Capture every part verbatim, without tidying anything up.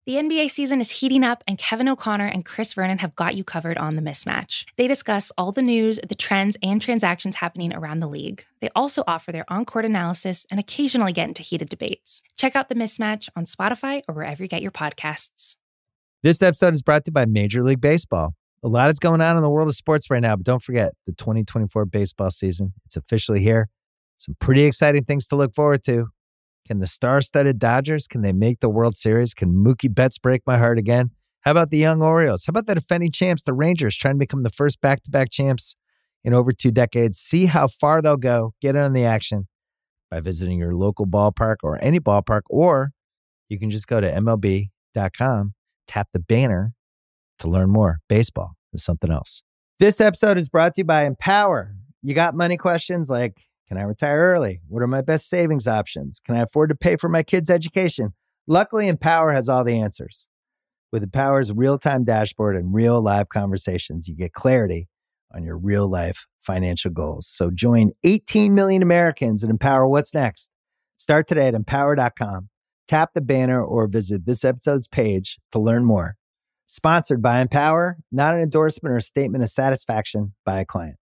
The N B A season is heating up, and Kevin O'Connor and Chris Vernon have got you covered on The Mismatch. They discuss all the news, the trends, and transactions happening around the league. They also offer their on-court analysis and occasionally get into heated debates. Check out The Mismatch on Spotify or wherever you get your podcasts. This episode is brought to you by Major League Baseball. A lot is going on in the world of sports right now, but don't forget the twenty twenty-four baseball season. It's officially here. Some pretty exciting things to look forward to. Can the star-studded Dodgers, can they make the World Series? Can Mookie Betts break my heart again? How about the young Orioles? How about the defending champs, the Rangers, trying to become the first back-to-back champs in over two decades? See how far they'll go. Get in on the action by visiting your local ballpark or any ballpark, or you can just go to M L B dot com, tap the banner to learn more. Baseball is something else. This episode is brought to you by Empower. You got money questions like, can I retire early? What are my best savings options? Can I afford to pay for my kids' education? Luckily, Empower has all the answers. With Empower's real-time dashboard and real live conversations, you get clarity on your real-life financial goals. So join eighteen million Americans and Empower what's next. Start today at empower dot com. Tap the banner or visit this episode's page to learn more. Sponsored by Empower, not an endorsement or a statement of satisfaction by a client.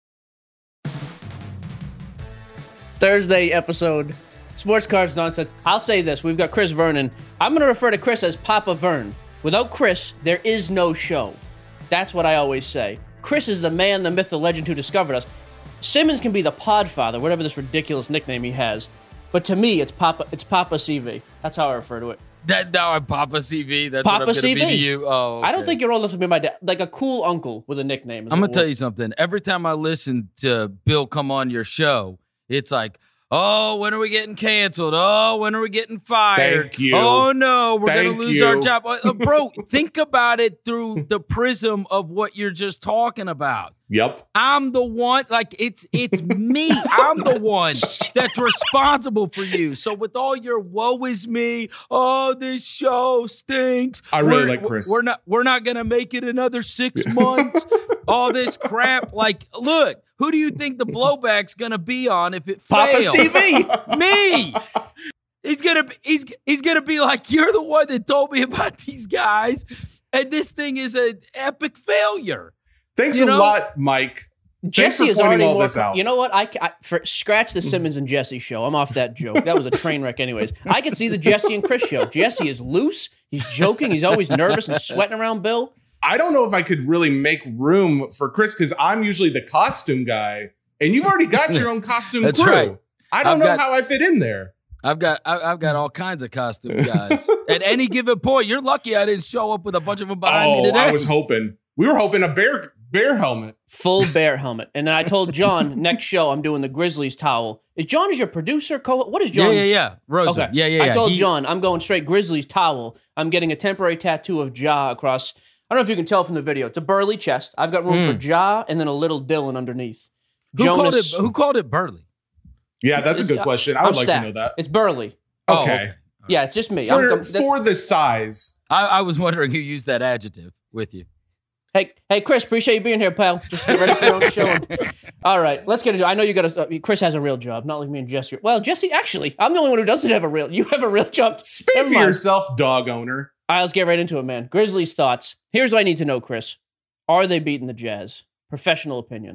Thursday episode, Sports Cards Nonsense. I'll say this. We've got Chris Vernon. I'm going to refer to Chris as Papa Vern. Without Chris, there is no show. That's what I always say. Chris is the man, the myth, the legend who discovered us. Simmons can be the Podfather, whatever this ridiculous nickname he has. But to me, it's Papa It's Papa C V. That's how I refer to it. That now I'm Papa C V. That's Papa what I'm C V. gonna be to you. Oh, okay. I don't think you're old enough to be my dad. Like a cool uncle with a nickname. I'm gonna tell you something. Every time I listen to Bill come on your show, it's like, oh, when are we getting canceled? Oh, when are we getting fired? Thank you. Oh, no, we're going Thank to lose you. our job. Uh, bro, think about it through the prism of what you're just talking about. Yep. I'm the one, like, it's it's me. I'm the one that's responsible for you. So with all your woe is me, oh, this show stinks. I really we're, like Chris. We're not, we're not going to make it another six months. All this crap. Like, look, who do you think the blowback's going to be on if it Papa fails? C V. Me. He's gonna be, he's he's gonna be like, you're the one that told me about these guys, and this thing is an epic failure. Thanks You a know? lot, Mike. Thanks Jesse for is pointing already all more. this out. You know what? I, I for, scratch the Simmons and Jesse show. I'm off that joke. That was a train wreck, anyways. I can see the Jesse and Chris show. Jesse is loose. He's joking. He's always nervous and sweating around Bill. I don't know if I could really make room for Chris because I'm usually the costume guy, and you've already got your own costume That's crew. right. I don't I've know got- how I fit in there. I've got I, I've got all kinds of costume guys at any given point. You're lucky I didn't show up with a bunch of them behind Oh, me today. I was hoping. We were hoping a bear bear helmet. Full bear helmet. And then I told John, next show, I'm doing the Grizzlies towel. Is John is your producer? Co- what is yeah, John? yeah, yeah, Rosa. Okay. Yeah, yeah, yeah. I told He- John, I'm going straight Grizzlies towel. I'm getting a temporary tattoo of Ja across. I don't know if you can tell from the video. It's a burly chest. I've got room Mm. for Ja and then a little Dylan underneath. Who Jonas, called it? Who called it Burley? Yeah, that's a It's- good question. I I'm would like stacked. to know that. It's burly. Oh, Okay. Yeah, it's just me. For, I'm, I'm- that's- for the size. I, I was wondering who used that adjective with you. Hey, hey, Chris, appreciate you being here, pal. Just get ready for your own show. All right, let's get into it. I know you got a. Uh, Chris has a real job, not like me and Jesse. Well, Jesse, actually, I'm the only one who doesn't have a real. You have a real job. Speak Never for mind. yourself, dog owner. All right, let's get right into it, man. Grizzlies thoughts. Here's what I need to know, Chris. Are they beating the Jazz? Professional opinion.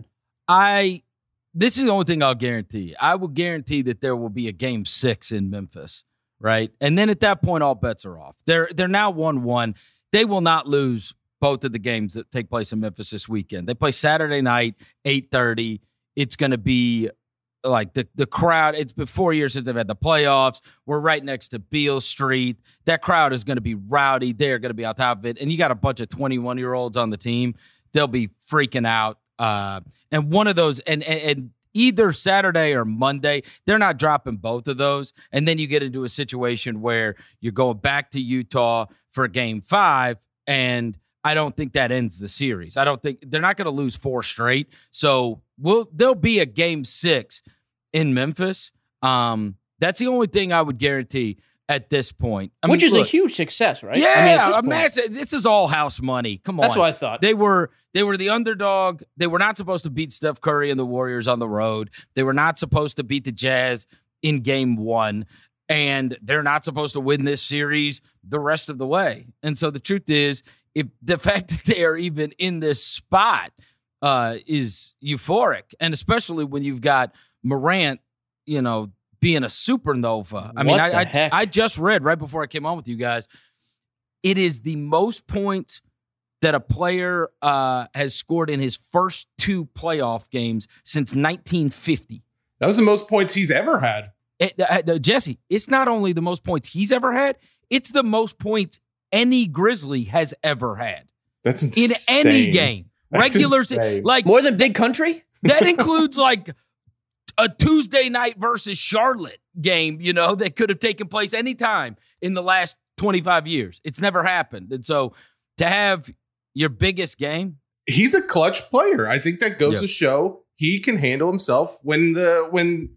I. This is the only thing I'll guarantee. I will guarantee that there will be a game six in Memphis, right? And then at that point, all bets are off. They're they're now one one. They will not lose both of the games that take place in Memphis this weekend. They play Saturday night, eight thirty. It's going to be like the, the crowd. It's been four years since they've had the playoffs. We're right next to Beale Street. That crowd is going to be rowdy. They're going to be on top of it. And you got a bunch of twenty-one-year-olds on the team. They'll be freaking out. Uh, and one of those, and, and, and either Saturday or Monday, they're not dropping both of those. And then you get into a situation where you're going back to Utah for game five, and I don't think that ends the series. I don't think they're not going to lose four straight. So we'll, there'll be a game six in Memphis. Um, that's the only thing I would guarantee at this point. I Which mean, is look, a huge success, right? Yeah, I mean, at this a point. massive, this is all house money. Come on. That's what I thought. They were they were the underdog. They were not supposed to beat Steph Curry and the Warriors on the road. They were not supposed to beat the Jazz in game one. And they're not supposed to win this series the rest of the way. And so the truth is, if the fact that they are even in this spot uh, is euphoric, and especially when you've got Morant, you know, being a supernova. I What mean, I, the I, heck? I just read right before I came on with you guys, it is the most points that a player uh, has scored in his first two playoff games since nineteen fifty. That was the most points he's ever had. It, uh, Jesse, it's not only the most points he's ever had, it's the most points any Grizzly has ever had That's in insane. any game. That's Regular, insane. like More than Big Country? that includes like a Tuesday night versus Charlotte game, you know, that could have taken place anytime in the last twenty-five years. It's never happened. And so to have your biggest game, He's a clutch player. I think that goes Yeah. to show he can handle himself when the when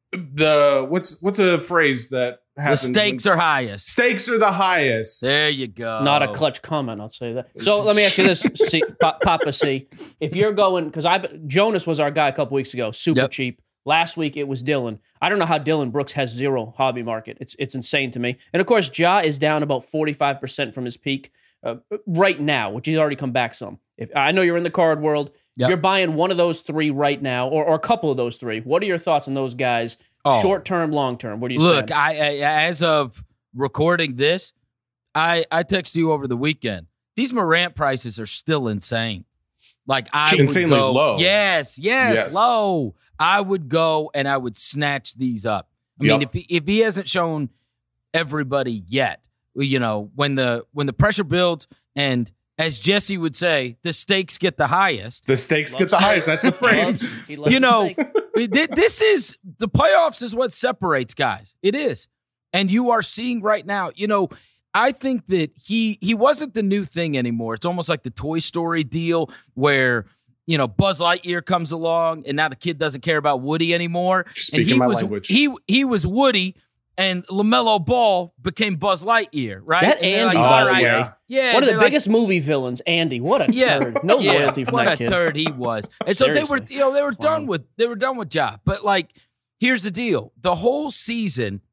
the what's what's a phrase that the happens stakes when, are highest. stakes are the highest. There you go. Not a clutch comment, I'll say that. So let me ask you this, C, Pa- Papa C. If you're going, because I Jonas was our guy a couple weeks ago, super Yep. cheap. Last week it was Dylan. I don't know how Dylan Brooks has zero hobby market. It's it's insane to me. And of course, Ja is down about forty-five percent from his peak uh, right now, which he's already come back some. If I know you're in the card world, Yep. if you're buying one of those three right now, or, or a couple of those three, what are your thoughts on those guys? Oh. Short term, long term. What do you Look, say? I, I as of recording this, I I texted you over the weekend. These Morant prices are still insane. Like I would Insanely go, low. Yes, yes, Yes. low. I would go and I would snatch these up. I Yep. mean, if he, if he hasn't shown everybody yet, you know, when the when the pressure builds, and as Jesse would say, the stakes get the highest. The stakes Loves get the steak. highest. That's the phrase. Loves- he loves You the know, steak. Th- this is the playoffs is what separates guys. It is. And you are seeing right now, you know, I think that he he wasn't the new thing anymore. It's almost like the Toy Story deal where, you know, Buzz Lightyear comes along and now the kid doesn't care about Woody anymore. Speaking and he my was language. he he was Woody and LaMelo Ball became Buzz Lightyear, right? That And they're Andy, like, by all the right. way. Yeah, One of the they're like, biggest movie villains, Andy. What a yeah, turd. No yeah, loyalty from what that a kid. turd he was. And so they were, Seriously. you know, they were Clown. done with they were done with Ja. But like, here's the deal: the whole season,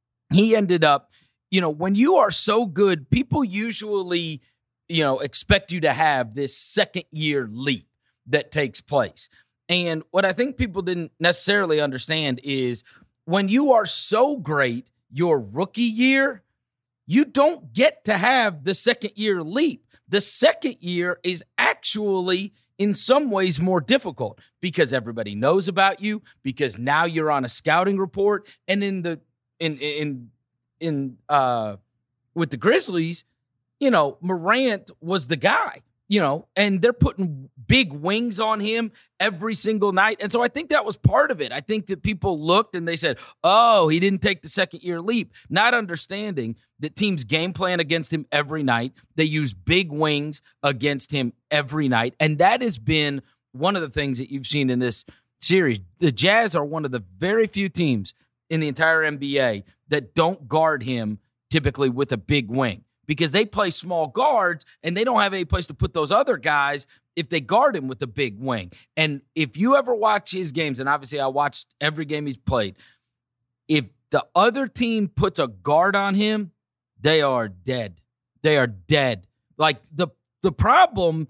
he ended up, you know, when you are so good, people usually, you know, expect you to have this second year leap that takes place. And what I think people didn't necessarily understand is when you are so great your rookie year, you don't get to have the second year leap. The second year is actually in some ways more difficult because everybody knows about you, because now you're on a scouting report. And in the in in in uh with the Grizzlies, you know, Morant was the guy, you know, and they're putting big wings on him every single night. And so I think that was part of it. I think that people looked and they said, oh, he didn't take the second year leap, not understanding that teams game plan against him every night. They use big wings against him every night. And that has been one of the things that you've seen in this series. The Jazz are one of the very few teams in the entire N B A that don't guard him typically with a big wing, because they play small guards and they don't have any place to put those other guys if they guard him with a big wing. And if you ever watch his games, and obviously I watched every game he's played, if the other team puts a guard on him, they are dead. They are dead. Like the the problem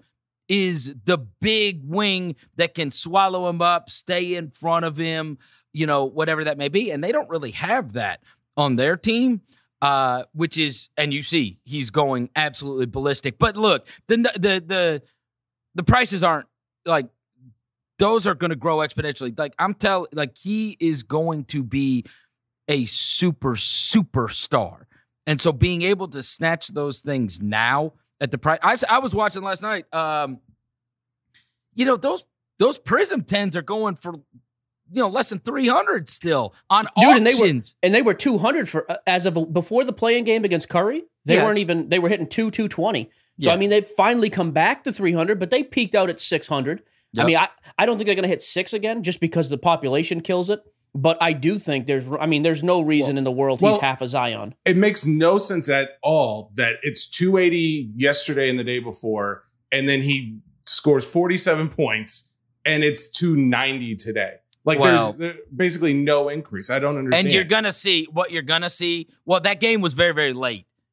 is the big wing that can swallow him up, stay in front of him, you know, whatever that may be. And they don't really have that on their team. Uh, which is, and you see, he's going absolutely ballistic. But look, the the the the prices aren't like those are going to grow exponentially. Like I'm telling, like he is going to be a super superstar, and so being able to snatch those things now at the price. I I was watching last night. Um, you know those those Prism tens are going for, you know, less than three hundred still on Dude, and they were auctions. and they were two hundred for uh, as of before the playing game against Curry. They Yeah. weren't even they were hitting two two twenty. So Yeah. I mean they've finally come back to three hundred, but they peaked out at six hundred. Yep. I mean I, I don't think they're going to hit six again just because the population kills it, but I do think there's I mean there's no reason Well- in the world well- he's half a Zion. It makes no sense at all that it's two eighty yesterday and the day before, and then he scores forty-seven points, and it's two ninety today. Like Well- there's there, basically no increase. I don't understand. And you're gonna see what you're gonna see. Well, that game was very, very late.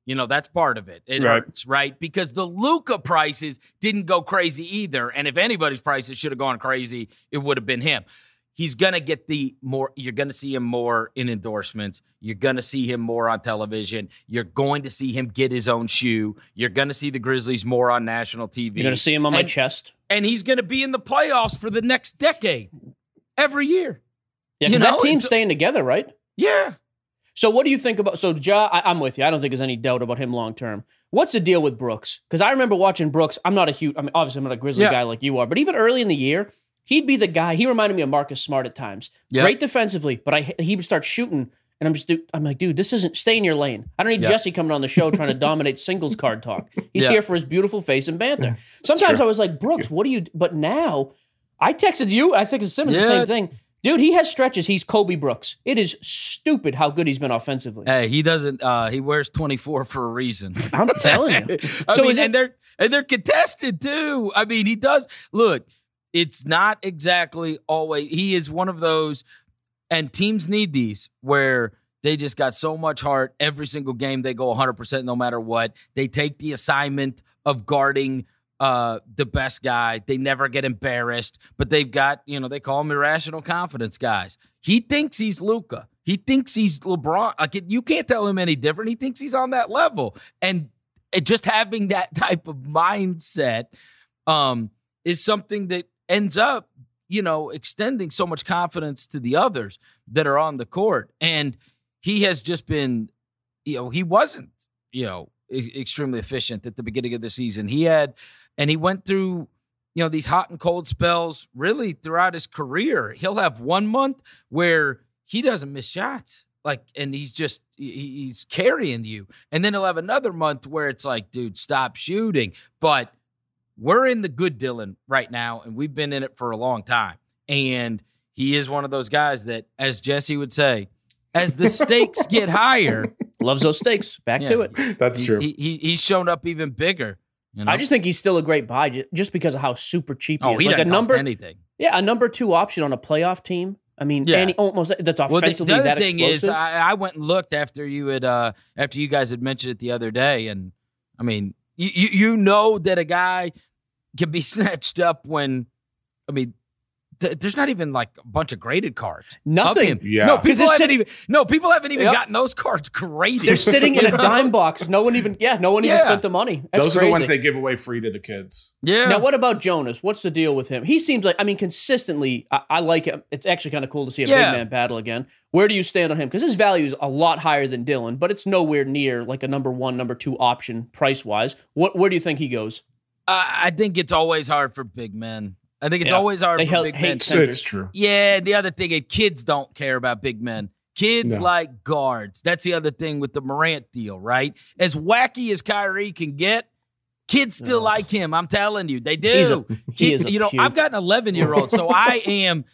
You know, that's part of it. It Right. hurts, right? Because the Luka prices didn't go crazy either. And if anybody's prices should have gone crazy, it would have been him. He's going to get the more, you're going to see him more in endorsements. You're going to see him more on television. You're going to see him get his own shoe. You're going to see the Grizzlies more on national T V. You're going to see him on my And- chest. And he's going to be in the playoffs for the next decade, every year. Yeah, You because know, that team's it's- staying together, right? Yeah. So what do you think about, so Ja, I, I'm with you. I don't think there's any doubt about him long term. What's the deal with Brooks? Because I remember watching Brooks. I'm not a huge, I mean, obviously I'm not a Grizzly Yeah. guy like you are, but even early in the year, he'd be the guy. He reminded me of Marcus Smart at times. Yeah. Great defensively, but I he would start shooting, and I'm just, I'm like, dude, this isn't, stay in your lane. I don't need Yeah. Jesse coming on the show trying to dominate singles card talk. He's Yeah. here for his beautiful face and banter. Sometimes true. I was like, Brooks, what do you, but now, I texted you, I texted Simmons the Yeah. same thing. Dude, he has stretches. He's Kobe Brooks. It is stupid how good he's been offensively. Hey, he doesn't, uh, he wears twenty-four for a reason. I'm telling you. I So mean, is it- and they're and they're contested too. I mean, he does look. It's not exactly always. He is one of those, and teams need these where they just got so much heart. Every single game they go one hundred percent no matter what. They take the assignment of guarding uh, the best guy. They never get embarrassed, but they've got, you know, they call them irrational confidence guys. He thinks he's Luka. He thinks he's LeBron. Like, you can't tell him any different. He thinks he's on that level. And it, just having that type of mindset um, is something that ends up, you know, extending so much confidence to the others that are on the court. And he has just been, you know, he wasn't, you know, e- extremely efficient at the beginning of the season. He had, and he went through, you know, these hot and cold spells really throughout his career. He'll have one month where he doesn't miss shots. Like, and he's just, he- he's carrying you. And then he'll have another month where it's like, dude, stop shooting. But we're in the good Dylan right now, and we've been in it for a long time. And he is one of those guys that, as Jesse would say, as the stakes get higher, Loves those stakes. Back yeah, to it. That's he's, true. He, he, he's shown up even bigger. You know? I just think he's still a great buy ju- just because of how super cheap he oh, is. he like a doesn't cost number, anything. yeah, a number two option on a playoff team. I mean, Yeah. any almost that's Well, the, offensively the other that thing explosive. is, I, I went and looked after you had, uh, after you guys had mentioned it the other day, and I mean, you you, you know that a guy can be snatched up when, I mean, th- there's not even like a bunch of graded cards. of Nothing. him. Yeah. No, 'Cause people it's haven't sitting- even. No, people haven't even Yep. gotten those cards graded. They're sitting in You a know? dime box. No one even, yeah, no one even Yeah. spent the money. That's Those are crazy. the ones they give away free to the kids. Yeah. Now, what about Jonas? What's the deal with him? He seems like, I mean, consistently, I, I like him. It's actually kind of cool to see a Yeah. big man battle again. Where do you stand on him? Because his value is a lot higher than Dylan, but it's nowhere near like a number one, number two option price wise. What, where do you think he goes? Uh, I think it's always hard for big men. I think it's Yeah. always hard They for hel- big hate men. centers. It's true. Yeah, the other thing is kids don't care about big men. Kids No. like guards. That's the other thing with the Morant deal, right? As wacky as Kyrie can get, kids still Ugh. like him. I'm telling you, they do. He's a- he Kid- is a you know, puke. I've got an eleven year old, so I am,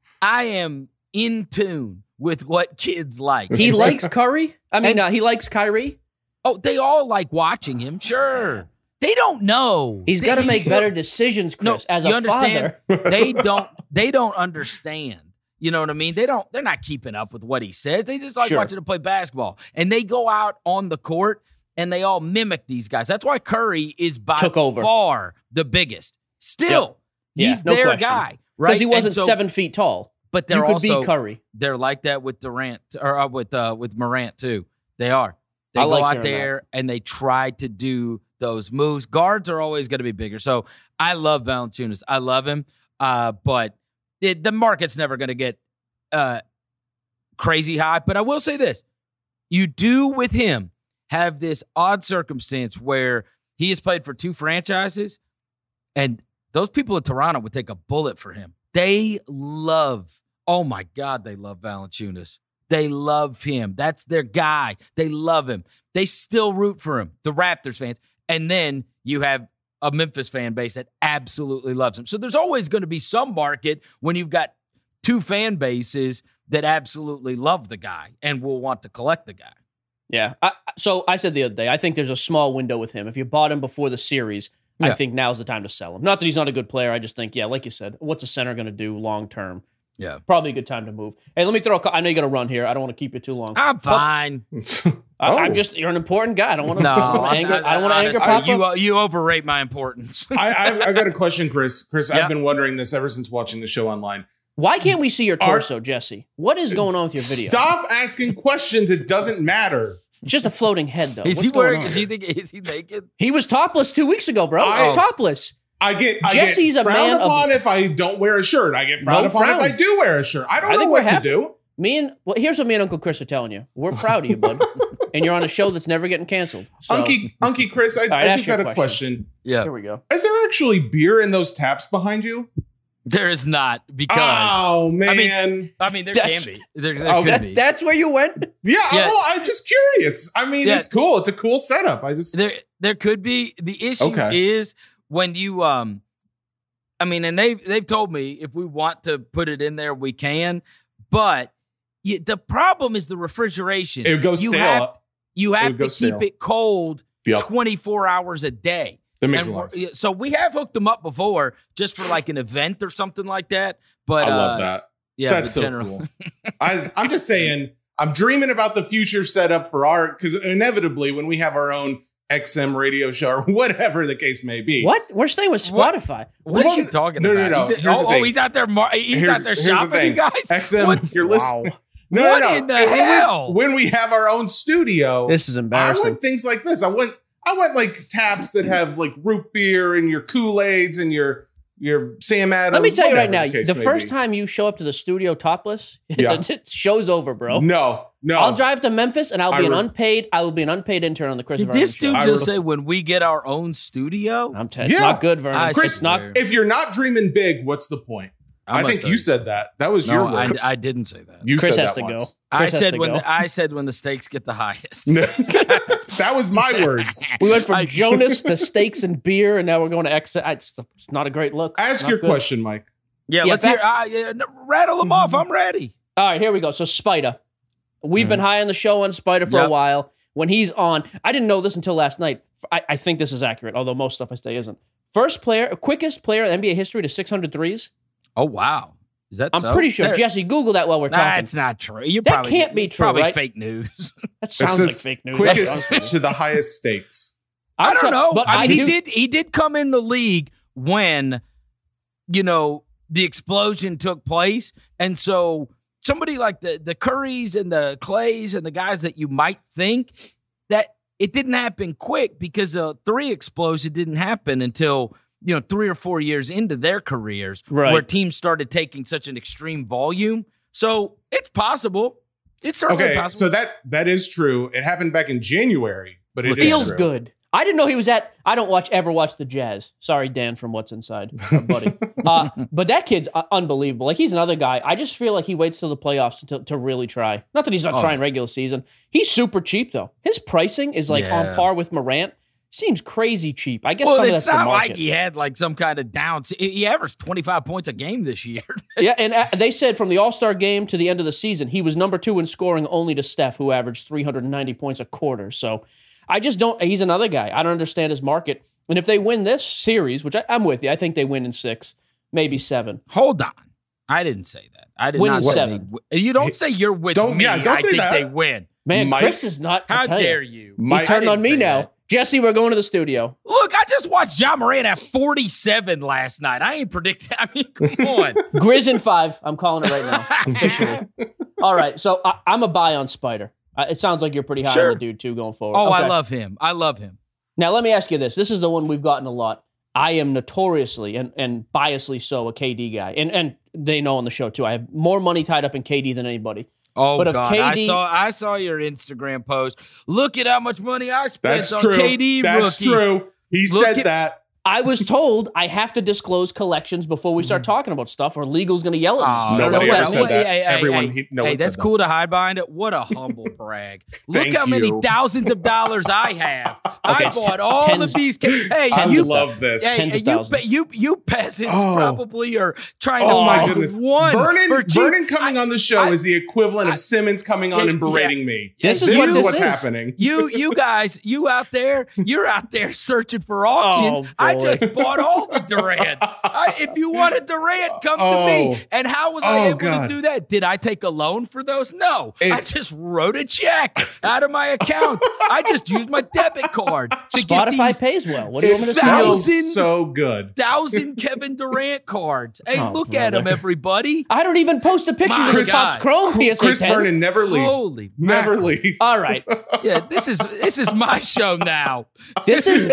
I am in tune with what kids like. He likes Curry? I mean, uh, he likes Kyrie? Oh, they all like watching him. Sure, they don't know. He's They- got to make better decisions, Chris, No, as you a understand? father. they don't they don't understand. You know what I mean? They don't they're not keeping up with what he says. They just like Sure. watching him play basketball. And they go out on the court and they all mimic these guys. That's why Curry is by Took over. far the biggest. Still, Yeah, he's no their question. guy. Right. Because he And wasn't so- seven feet tall. But they're You could also be Curry. they're like that with Durant or uh, with uh, with Morant too. They are. They I go like out hearing there and they try to do those moves. Guards are always going to be bigger. So I love Valanciunas. I love him. Uh, but it, the market's never going to get uh, crazy high. But I will say this: you do with him have this odd circumstance where he has played for two franchises, and those people in Toronto would take a bullet for him. They love, oh my God, they love Valanciunas. They love him. That's their guy. They love him. They still root for him, the Raptors fans. And then you have a Memphis fan base that absolutely loves him. So there's always going to be some market when you've got two fan bases that absolutely love the guy and will want to collect the guy. Yeah. I, so I said the other day, I think there's a small window with him. If you bought him before the series, I Yeah. think now's the time to sell him. Not that he's not a good player. I just think, yeah, like you said, what's a center going to do long term? Yeah. Probably a good time to move. Hey, let me throw a I know you got to run here. I don't want to keep you too long. I'm fine. I, Oh. I'm just, you're an important guy. I don't want to No, anger, I don't want to anger honestly, Papa. you, uh, you overrate my importance. I, I've, I've got a question, Chris. Chris, Yeah. I've been wondering this ever since watching the show online. Why can't we see your Are- torso, Jesse? What is going on with your video? Stop asking questions. It doesn't matter. It's just a floating head, though. Is What's he going wearing? on? Do you think is he naked? He was topless two weeks ago, bro. I- Topless. I get I Jesse's get a frowned man of- upon if I don't wear a shirt. I get frowned No upon frown. if I do wear a shirt. I don't I know think what we're to happy. do. Me and well, here's what me and Uncle Chris are telling you. We're proud of you, bud. And you're on a show that's never getting canceled. So, Unky, Unky Chris, I, right, I ask just got your a question. Yeah, here we go. Is there actually beer in those taps behind you? there is not because Oh man, I mean there That's- can be. There, there Oh, could That, be. that's where you went? yeah. Yeah. Well, I'm just curious. I mean, Yeah. it's cool. It's a cool setup. I just There, there could be. The issue Okay. is when you, um, I mean, and they they've told me if we want to put it in there, we can. But you, the problem is the refrigeration. it would go you stale. Have, you would have go to keep stale. it cold Yep. twenty-four hours a day. That makes And a lot of we're- sense. So we have hooked them up before, just for like an event or something like that. But I love uh, that. Yeah, That's but so general- cool. I, I'm just saying, I'm dreaming about the future setup for our, because inevitably when we have our own X M radio show or whatever the case may be. What? We're staying with What? Spotify. What Well, are you talking no, no, about? no. He's, Here's the oh, thing. oh, he's out there. Mar- he's Here's- out there here's the shopping, thing. you guys. X M, What? you're listening. Wow. No, What no, no. in the when hell? We, when we have our own studio, This is I embarrassing. want things like this. I want I want like taps that have like root beer and your Kool-Aids and your your Sam Adams. Let me tell you right whatever now, case the may first be. time you show up to the studio topless, Yeah. the show's over, bro. No, no. I'll drive to Memphis and I'll I be an re- unpaid. I will be an unpaid intern on the Chris Did Vernon this show. dude I just would've- say when we get our own studio? I'm t- it's Yeah. not good, Vernon. I it's not. swear. If you're not dreaming big, what's the point? I'm I gonna think tell you said that. That was your No, I, words. I didn't say that. you Chris said has that to go. once. I Chris has said to when go. the, I said when the stakes get the highest. No. That was my words. We went from I- Jonas to steaks and beer, and now we're going to X. It's, it's not a great look. Ask Not your good. question, Mike. Yeah, Yeah, let's back- hear. Uh, yeah, no, rattle them off. I'm ready. All right, here we go. So Spider, we've been high on the show on Spider for a Yep. while. When he's on, I didn't know this until last night. I, I think this is accurate, although most stuff I say isn't. First player, quickest player in N B A history to six hundred threes. Oh wow, is that? I'm so? pretty sure. There- Jesse, Google that while we're Nah, talking. it's not true. You're That probably, can't be it's true, Probably right? fake news. That It sounds like says fake news. quickest That's- to the highest stakes. I I'm don't try- know. But I I mean, he do- did. He did come in the league when, you know, the explosion took place, and so somebody like the the Currys and the Clays and the guys that you might think that it didn't happen quick because a three explosion didn't happen until you know three or four years into their careers, Right. where teams started taking such an extreme volume. So it's possible. It's certainly Okay, possible. so that that is true. It happened back in January, but it is feels true. good. I didn't know he was at. I don't watch ever watch the Jazz. Sorry, Dan from What's Inside, our buddy. uh, but that kid's uh, unbelievable. Like he's another guy. I just feel like he waits till the playoffs to, to really try. Not that he's not Oh. trying regular season. He's super cheap though. His pricing is like on Yeah. par with Morant. Seems crazy cheap. I guess well, some of it's that's the not market. like he had like some kind of down. He averaged twenty-five points a game this year. Yeah, and uh, they said from the All Star game to the end of the season, he was number two in scoring, only to Steph, who averaged three hundred ninety points a quarter. So I just don't. He's another guy. I don't understand his market. And if they win this series, which I, I'm with you, I think they win in six, maybe seven. Hold on. I didn't say that. I did Win not in say seven. they wi- You don't say you're with Don't- me. yeah, don't I say think that. they win. Man, Mike, Chris is not. I How tell dare you. you? Mike, He's turned I on didn't me say now. that. Jesse, we're going to the studio. Look, I just watched John Moran at forty-seven last night. I ain't predicting. I mean, come on. Grizz in five. I'm calling it right now, officially. All right, so I, I'm a buy on Spider. Uh, it sounds like you're pretty high Sure. on the dude, too, going forward. Oh, I Okay. love him. I love him. Now, let me ask you this. This is the one we've gotten a lot. I am notoriously and, and biasly so a K D guy. And and they know on the show, too. I have more money tied up in K D than anybody. Oh But if God, K D I saw I saw your Instagram post. Look at how much money I spent That's on true. K D That's rookies. true. He Look said at- that. I was told I have to disclose collections before we start talking about stuff or legal's going to yell at me. Oh, I don't know Nobody what ever that said means. that. Hey, hey, Everyone, hey, he, no hey, one that's said cool to hide behind it. What a humble brag. Look Thank how many you. thousands of dollars I have. I it's bought ten- all tens- of these. Ca- hey, I you love this. Hey, Tens of you, thousands. you, you peasants Oh. probably are trying Oh to my buy goodness. one Vernon, for cheap. Vernon coming I- on the show I- is the equivalent I- of Simmons coming on Yeah, and berating me. This is this what is this what's is. happening. You, you guys, you out there, you're out there searching for auctions. Oh, I I just bought all the Durants. I, if you want a Durant, come Oh. to me. And how was I Oh, able God. to do that? Did I take a loan for those? No. I It- just wrote a check out of my account. I just used my debit card to get Spotify these pays well. What do you It want me to Thousand- say? feels so good. thousand Kevin Durant cards. Hey, Oh, look at them, brother. everybody. I don't even post the pictures My of the God. Topps Chrome P S A Chris tens. Vernon, never leave. Holy Never mackerel. leave. All right. Yeah, this is this is my show now. This is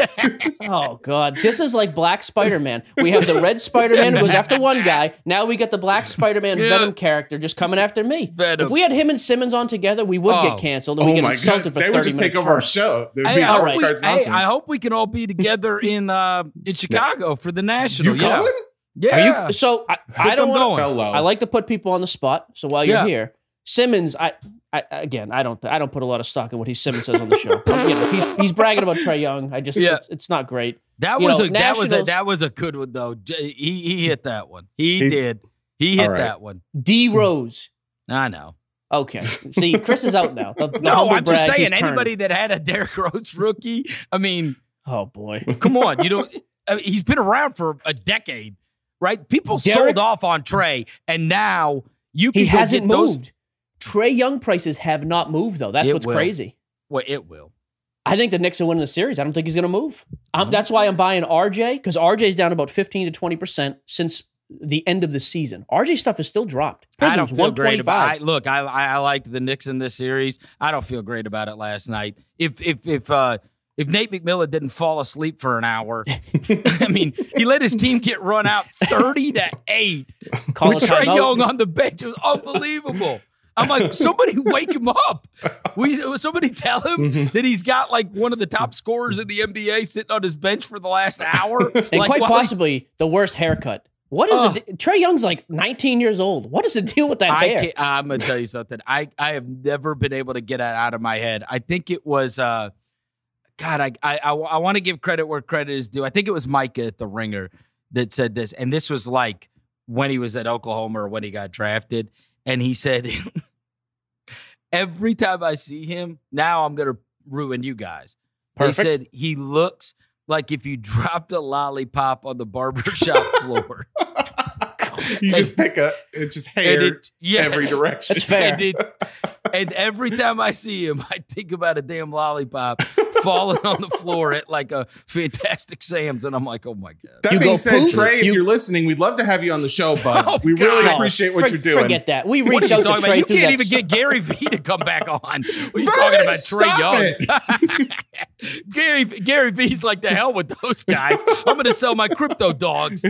oh god. This is like Black Spider-Man. We have the red Spider-Man who goes after one guy. Now we got the Black Spider-Man Yeah. Venom character just coming after me. Venom. If we had him and Simmons on together, we would Oh. get canceled and we Oh get my insulted God. for They thirty would just take minutes over our first. show. There'd Hey, be I sports hope we, cards hey, nonsense. I hope we can all be together in uh, in Chicago for the national. You yeah. coming? Yeah. Are you so I, I Think don't I'm want going. Hello. I like to put people on the spot. So while you're Yeah. here, Simmons, I, I again, I don't, I don't put a lot of stock in what he Simmons says on the show. I'm, you know, he's he's bragging about Trae Young. I just, Yeah. it's, it's not great. That You was know, a that was a Nationals- that was a good one though. J- He he hit that one. He, He- did. He hit All right. that one. D Rose. I know. Okay, see, Chris is out now. The, the No, humble I'm just brag, saying. he's turned. Anybody that had a Derrick Rose rookie, I mean, Oh boy, come on. You know, I mean, he's been around for a decade, right? People Derrick- sold off on Trey, and now you can he go hasn't get those. moved. Trae Young prices have not moved though. That's It what's will. crazy. Well, it will. I think the Knicks are winning the series. I don't think he's going to move. Um, that's why I'm buying R J because R J's down about fifteen to twenty percent since the end of the season. R J stuff is still dropped. I don't Prism's feel great about. I, one twenty-five. look, I, I I liked the Knicks in this series. I don't feel great about it last night. If if if uh if Nate McMillan didn't fall asleep for an hour, I mean, he let his team get run out thirty to eight Call with a Trae timeout. Young on the bench. It was unbelievable. I'm like, somebody wake him up. We somebody tell him that he's got like one of the top scorers in the N B A sitting on his bench for the last hour, And like, quite while he's- possibly the worst haircut. What is Ugh. the Trae Young's like nineteen years old. What is the deal with that I hair? can't, I'm gonna tell you something. I, I have never been able to get it out of my head. I think it was uh, God. I I I, I want to give credit where credit is due. I think it was Micah at the Ringer that said this, and this was like when he was at Oklahoma or when he got drafted, and he said, every time I see him, now I'm gonna ruin you guys. Perfect. They said he looks like if you dropped a lollipop on the barbershop floor. You just pick a, it's just hair And it, yeah, every direction. That's fair. And, it, and every time I see him, I think about a damn lollipop falling on the floor at like a Fantastic Sam's, and I'm like, oh my god. That You being go said, poof, Trey, if you- you're listening, we'd love to have you on the show, bud. Oh, we really God. appreciate what For- you're doing. Forget that. We What are reached you out to talking about? Trae You through can't that- even get Gary Vee to come back on. What are you Vernon, talking about, Trey stop Young? Gary Gary Vee's like, the hell with those guys. I'm going to sell my crypto dogs.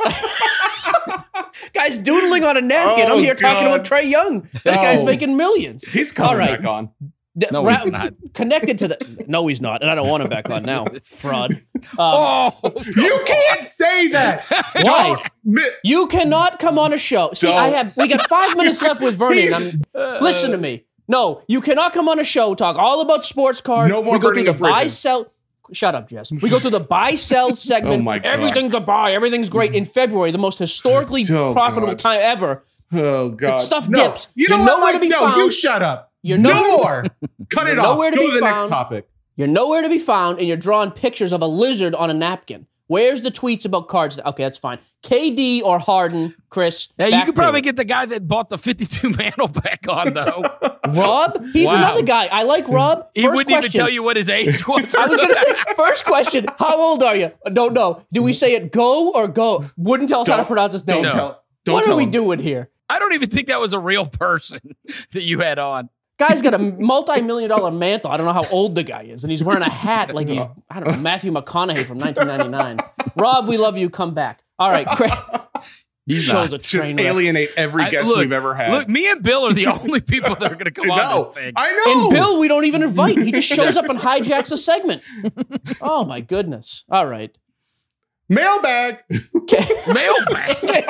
Guy's doodling on a napkin. Oh, I'm here talking God. about Trae Young. This guy's Oh. making millions. He's coming All right. back on. The- No, ra- he's not. Connected to the. No, he's not. And I don't want him back on now. Fraud. Um, Oh, You can't say that. Why? Don't mi- You cannot come on a show. See, Don't. I have. We got five minutes left with Vernon. He's- I'm, listen to me. No, you cannot come on a show talk all about sports cards. No more we go burning through of the buy bridges. sell. Shut up, Jess. We go through the buy sell segment. Oh, my God. Everything's a buy. Everything's great in February, the most historically Oh, profitable God. time ever. Oh God! stuff no. dips. You know You're what? nowhere Mike? to be no, found. you shut up. You're no nowhere- more. Cut it You're off. nowhere to Go be to the next found. topic. You're nowhere to be found, and you're drawing pictures of a lizard on a napkin. Where's the tweets about cards? Okay, that's fine. K D or Harden, Chris? hey, you back could to probably it. get the guy that bought the fifty-two mantle back on, though. Rob. He's Wow. another guy. I like Rob. He First wouldn't question. even tell you what his age was. I was going to say, first question, how old are you? Don't know. Do we say it go or go? Wouldn't tell us how to Don't- pronounce his name. Don't tell. Don't what tell are we him. doing here? I don't even think that was a real person that you had on. Guy's got a multi-million dollar mantle. I don't know how old the guy is. And he's wearing a hat like he's, I don't know, Matthew McConaughey from nineteen ninety-nine. Rob, we love you. Come back. All right, Craig. He's Shows not. a Just train wreck. alienate every I- guest look, we've ever had. Look, me and Bill are the only people that are going to come on no, this thing. I know. And Bill, we don't even invite. He just shows up and hijacks a segment. Oh, my goodness. All right. Mailbag. Okay. Mailbag.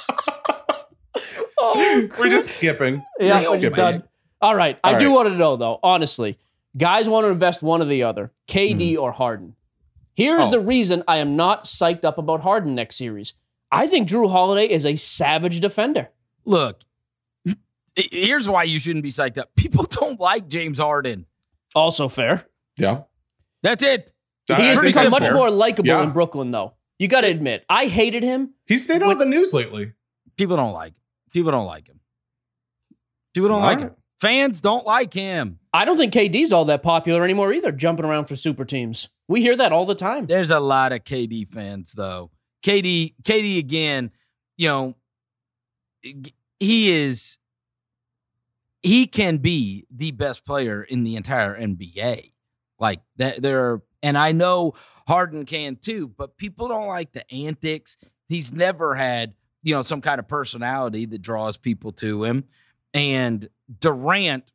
Oh, We're just skipping. yeah, We're we're just skipping. done. All right. All I do right. want to know, though, honestly. Guys want to invest one or the other, K D or Harden. Here's Oh. the reason I am not psyched up about Harden next series. I think Drew Holiday is a savage defender. Look, here's why you shouldn't be psyched up. People don't like James Harden. Also fair. Yeah. That's it. He I has think become that's much fair. more likable Yeah. in Brooklyn, though. You got to admit, I hated him. He's stayed on When- the news lately. People don't like him. People don't like him. People don't All like right. him. Fans don't like him. I don't think K D's all that popular anymore either, jumping around for super teams. We hear that all the time. There's a lot of K D fans, though. K D, K D again, you know, he is, he can be the best player in the entire N B A. Like that, there are, and I know Harden can too, but people don't like the antics. He's never had, you know, some kind of personality that draws people to him. And Durant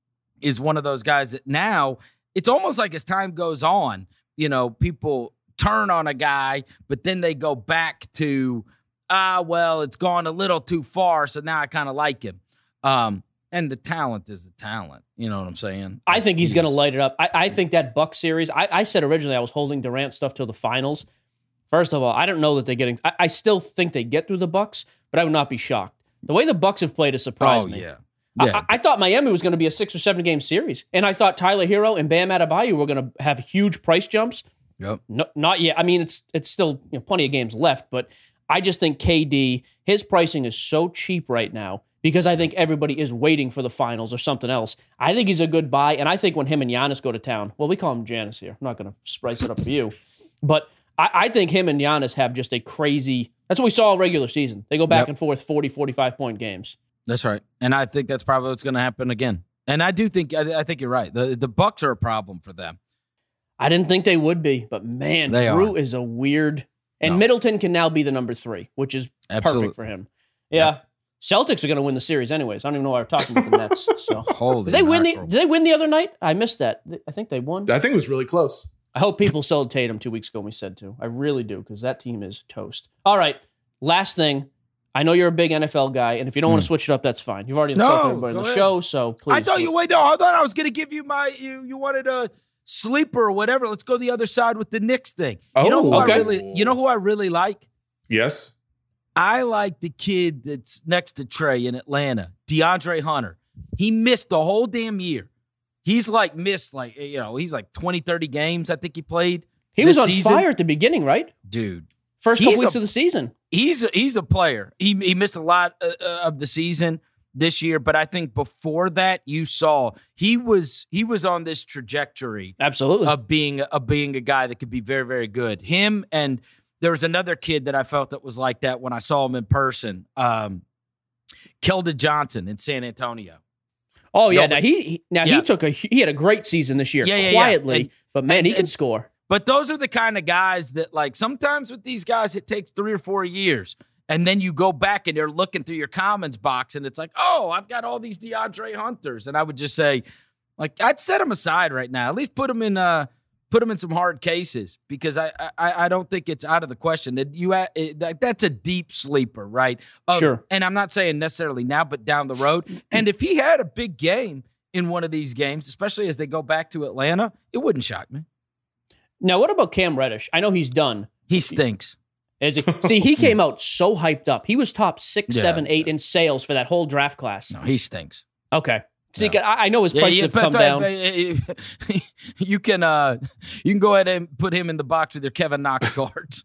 is one of those guys that now it's almost like as time goes on, you know, people turn on a guy, but then they go back to, ah, well, it's gone a little too far, so now I kind of like him. Um, and the talent is the talent. You know what I'm saying? I think he's He going to is. light it up. I, I think that Buck series, I, I said originally I was holding Durant stuff till the finals. First of all, I don't know that they're getting, I, I still think they get through the Bucks, but I would not be shocked. The way the Bucks have played has surprised Oh, me. yeah. I- Yeah. I, I thought Miami was going to be a six or seven game series, and I thought Tyler Hero and Bam Adebayo were going to have huge price jumps. Yep. No, not yet. I mean, it's it's still you know, plenty of games left, but I just think K D, his pricing is so cheap right now because I think everybody is waiting for the finals or something else. I think he's a good buy, and I think when him and Giannis go to town, well, we call him Giannis here. I'm not going to spice it up for you, but I, I think him and Giannis have just a crazy. That's what we saw all regular season. They go back Yep. and forth, forty, forty-five point games. That's right. And I think that's probably what's going to happen again. And I do think, I, I think you're right. The, the Bucks are a problem for them. I didn't think they would be, but man, They Drew are. is a weird. And No. Middleton can now be the number three, which is Absolutely. perfect for him. Yeah. Celtics are going to win the series anyways. I don't even know why we're talking about the Nets. So Holy did they win the? mackerel. Did they win the other night? I missed that. I think they won. I think it was really close. I hope people sold Tatum two weeks ago. And we said to. I really do because that team is toast. All right. Last thing. I know you're a big N F L guy, and if you don't want to switch it up, that's fine. You've already Hmm. No, insulted everybody in go the ahead. show, so please. I thought you wait. No, I thought I was going to give you my. You you wanted a sleeper or whatever. Let's go the other side with the Knicks thing. You know who Oh, okay. I really. You know who I really like. Yes. I like the kid that's next to Trey in Atlanta, DeAndre Hunter. He missed the whole damn year. He's like missed like you know he's like twenty, thirty games. I think he played. He was this on season. fire at the beginning, right? Dude. First couple He's weeks a- of the season. He's a, he's a player. He he missed a lot uh, uh, of the season this year, but I think before that, you saw he was he was on this trajectory Absolutely. of being of being a guy that could be very very good. Him and there was another kid that I felt that was like that when I saw him in person. Um, Keldon Johnson in San Antonio. Oh yeah, No, now he he- now yeah. he took a he had a great season this year, Yeah, yeah, yeah. quietly, And- but man, and- he can and- score. But those are the kind of guys that, like, sometimes with these guys, it takes three or four years. And then you go back and they're looking through your comments box and it's like, oh, I've got all these DeAndre Hunters. And I would just say, like, I'd set them aside right now. At least put them in uh put them in some hard cases because I I, I don't think it's out of the question. That you ha- it, that, That's a deep sleeper, right? Of- Sure. And I'm not saying necessarily now, but down the road. And if he had a big game in one of these games, especially as they go back to Atlanta, it wouldn't shock me. Now, what about Cam Reddish? I know he's done. He stinks. Is he, see, he came out so hyped up. He was top six, Yeah, seven, eight in sales for that whole draft class. No, he stinks. Okay. See, No. I, I know his prices have but- come but- down. but- you can uh, you can go ahead and put him in the box with your Kevin Knox cards.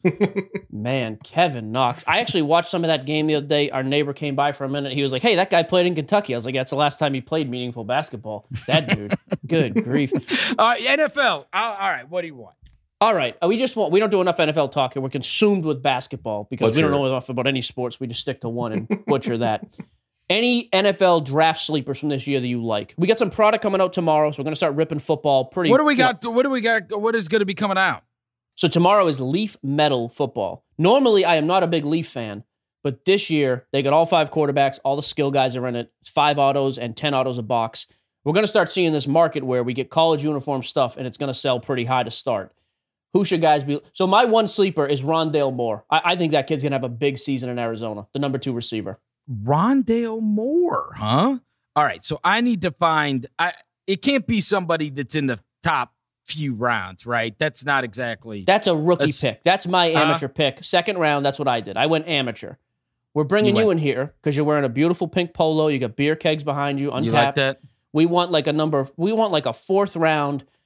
Man, Kevin Knox. I actually watched some of that game the other day. Our neighbor came by for a minute. He was like, hey, that guy played in Kentucky. I was like, that's the last time he played meaningful basketball. That dude. Good grief. All right, N F L. All all right, what do you want? All right. Uh, We just want, we don't do enough N F L talk here. We're consumed with basketball because Let's we don't hear know enough about any sports. We just stick to one and butcher that. Any N F L draft sleepers from this year that you like? We got some product coming out tomorrow, so we're going to start ripping football pretty. What do we got? What do we got? What is going to be coming out? So tomorrow is Leaf Metal football. Normally, I am not a big Leaf fan, but this year they got all five quarterbacks, all the skill guys are in it, five autos and ten autos a box. We're going to start seeing this market where we get college uniform stuff, and it's going to sell pretty high to start. Who should guys be? So my one sleeper is Rondale Moore. I, I think that kid's going to have a big season in Arizona, the number two receiver. Rondale Moore, huh? All right, so I need to find. I it can't be somebody that's in the top few rounds, right? That's not exactly. That's a rookie That's- pick. That's my Uh-huh. amateur pick. Second round, that's what I did. I went amateur. We're bringing You you, went- in here because you're wearing a beautiful pink polo. You got beer kegs behind you, uncapped. You like that? We want like a number. We want like a fourth round.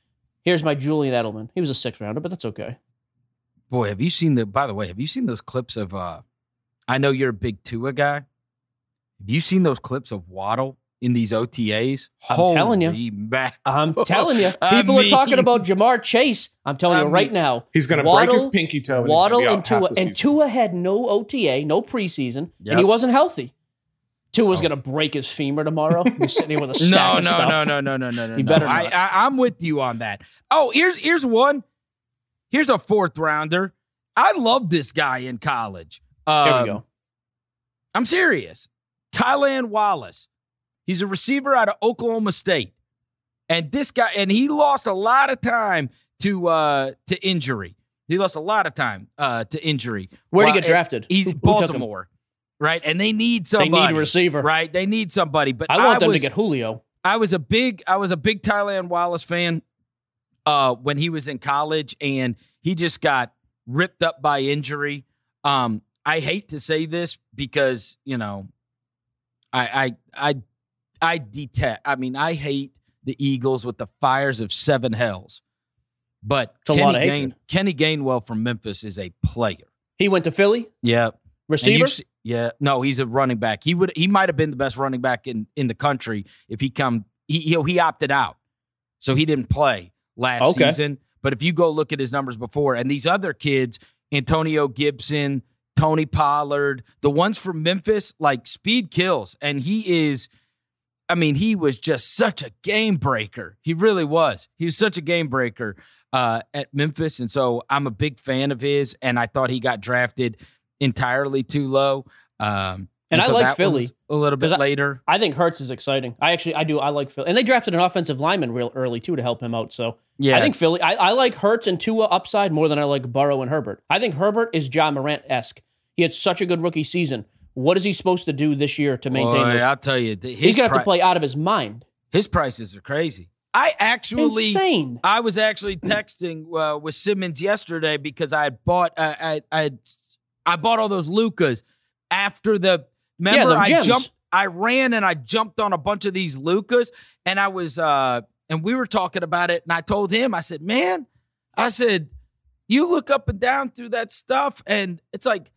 Here's my Julian Edelman. He was a sixth rounder, but that's okay. Boy, have you seen the, by the way, have you seen those clips of, uh, I know you're a big Tua guy. Have you seen those clips of Waddle in these O T As? I'm Holy telling you. Mac- I'm telling you. I People mean- are talking about Jamar Chase. I'm telling I you right mean, now. He's going to break Waddle- his pinky toe. And Waddle he's gonna and be out half Tua. the And season. Tua had no O T A, no preseason, Yep. and he wasn't healthy. Tua's Oh. going to break his femur tomorrow. He's sitting here with a No, stack no, of stuff. no, no, no, no, no, no. You no. better I, not. I, I'm with you on that. Oh, here's here's one. Here's a fourth rounder. I love this guy in college. Um, Here we go. I'm serious. Tylan Wallace. He's a receiver out of Oklahoma State. And this guy, and he lost a lot of time to uh, to injury. He lost a lot of time uh, to injury. Where'd he Well, get drafted? He's Who- who took him? Baltimore, right? And they need They somebody. need a receiver. right? They need somebody. But I want them was, to get Julio. I was a big, I was a big Tylan Wallace fan uh, when he was in college, and he just got ripped up by injury. Um, I hate to say this because you know, I, I, I, I detest. I mean, I hate the Eagles with the fires of seven hells. But It's a Kenny, lot of Gain, hatred. Kenny Gainwell from Memphis is a player. He went to Philly. Yeah, And Receiver. you've se- yeah, no, he's a running back. He would, he might have been the best running back in, in the country if he come. He he, he opted out, so he didn't play last Okay. season. But if you go look at his numbers before, and these other kids, Antonio Gibson, Tony Pollard, the ones from Memphis, like speed kills, and he is. I mean, he was just such a game breaker. He really was. He was such a game breaker uh, at Memphis, and so I'm a big fan of his. And I thought he got drafted entirely too low. Um, And I so like that Philly. one's a little bit 'Cause I- later. I think Hurts is exciting. I actually, I do. I like Philly. And they drafted an offensive lineman real early, too, to help him out. So Yeah, I think Philly, I, I like Hurts and Tua upside more than I like Burrow and Herbert. I think Herbert is John Morant-esque. He had such a good rookie season. What is he supposed to do this year to maintain Boy, this? I'll tell you, the, his He's going to have pri- to play out of his mind. His prices are crazy. I actually, Insane. I was actually texting uh, with Simmons yesterday because I had bought, uh, I, I, I bought all those Lucas after the. Remember, them I gems. jumped, I ran and I jumped on a bunch of these Lucas, and I was, uh, and we were talking about it, and I told him, I said, man, I said, you look up and down through that stuff, and it's like,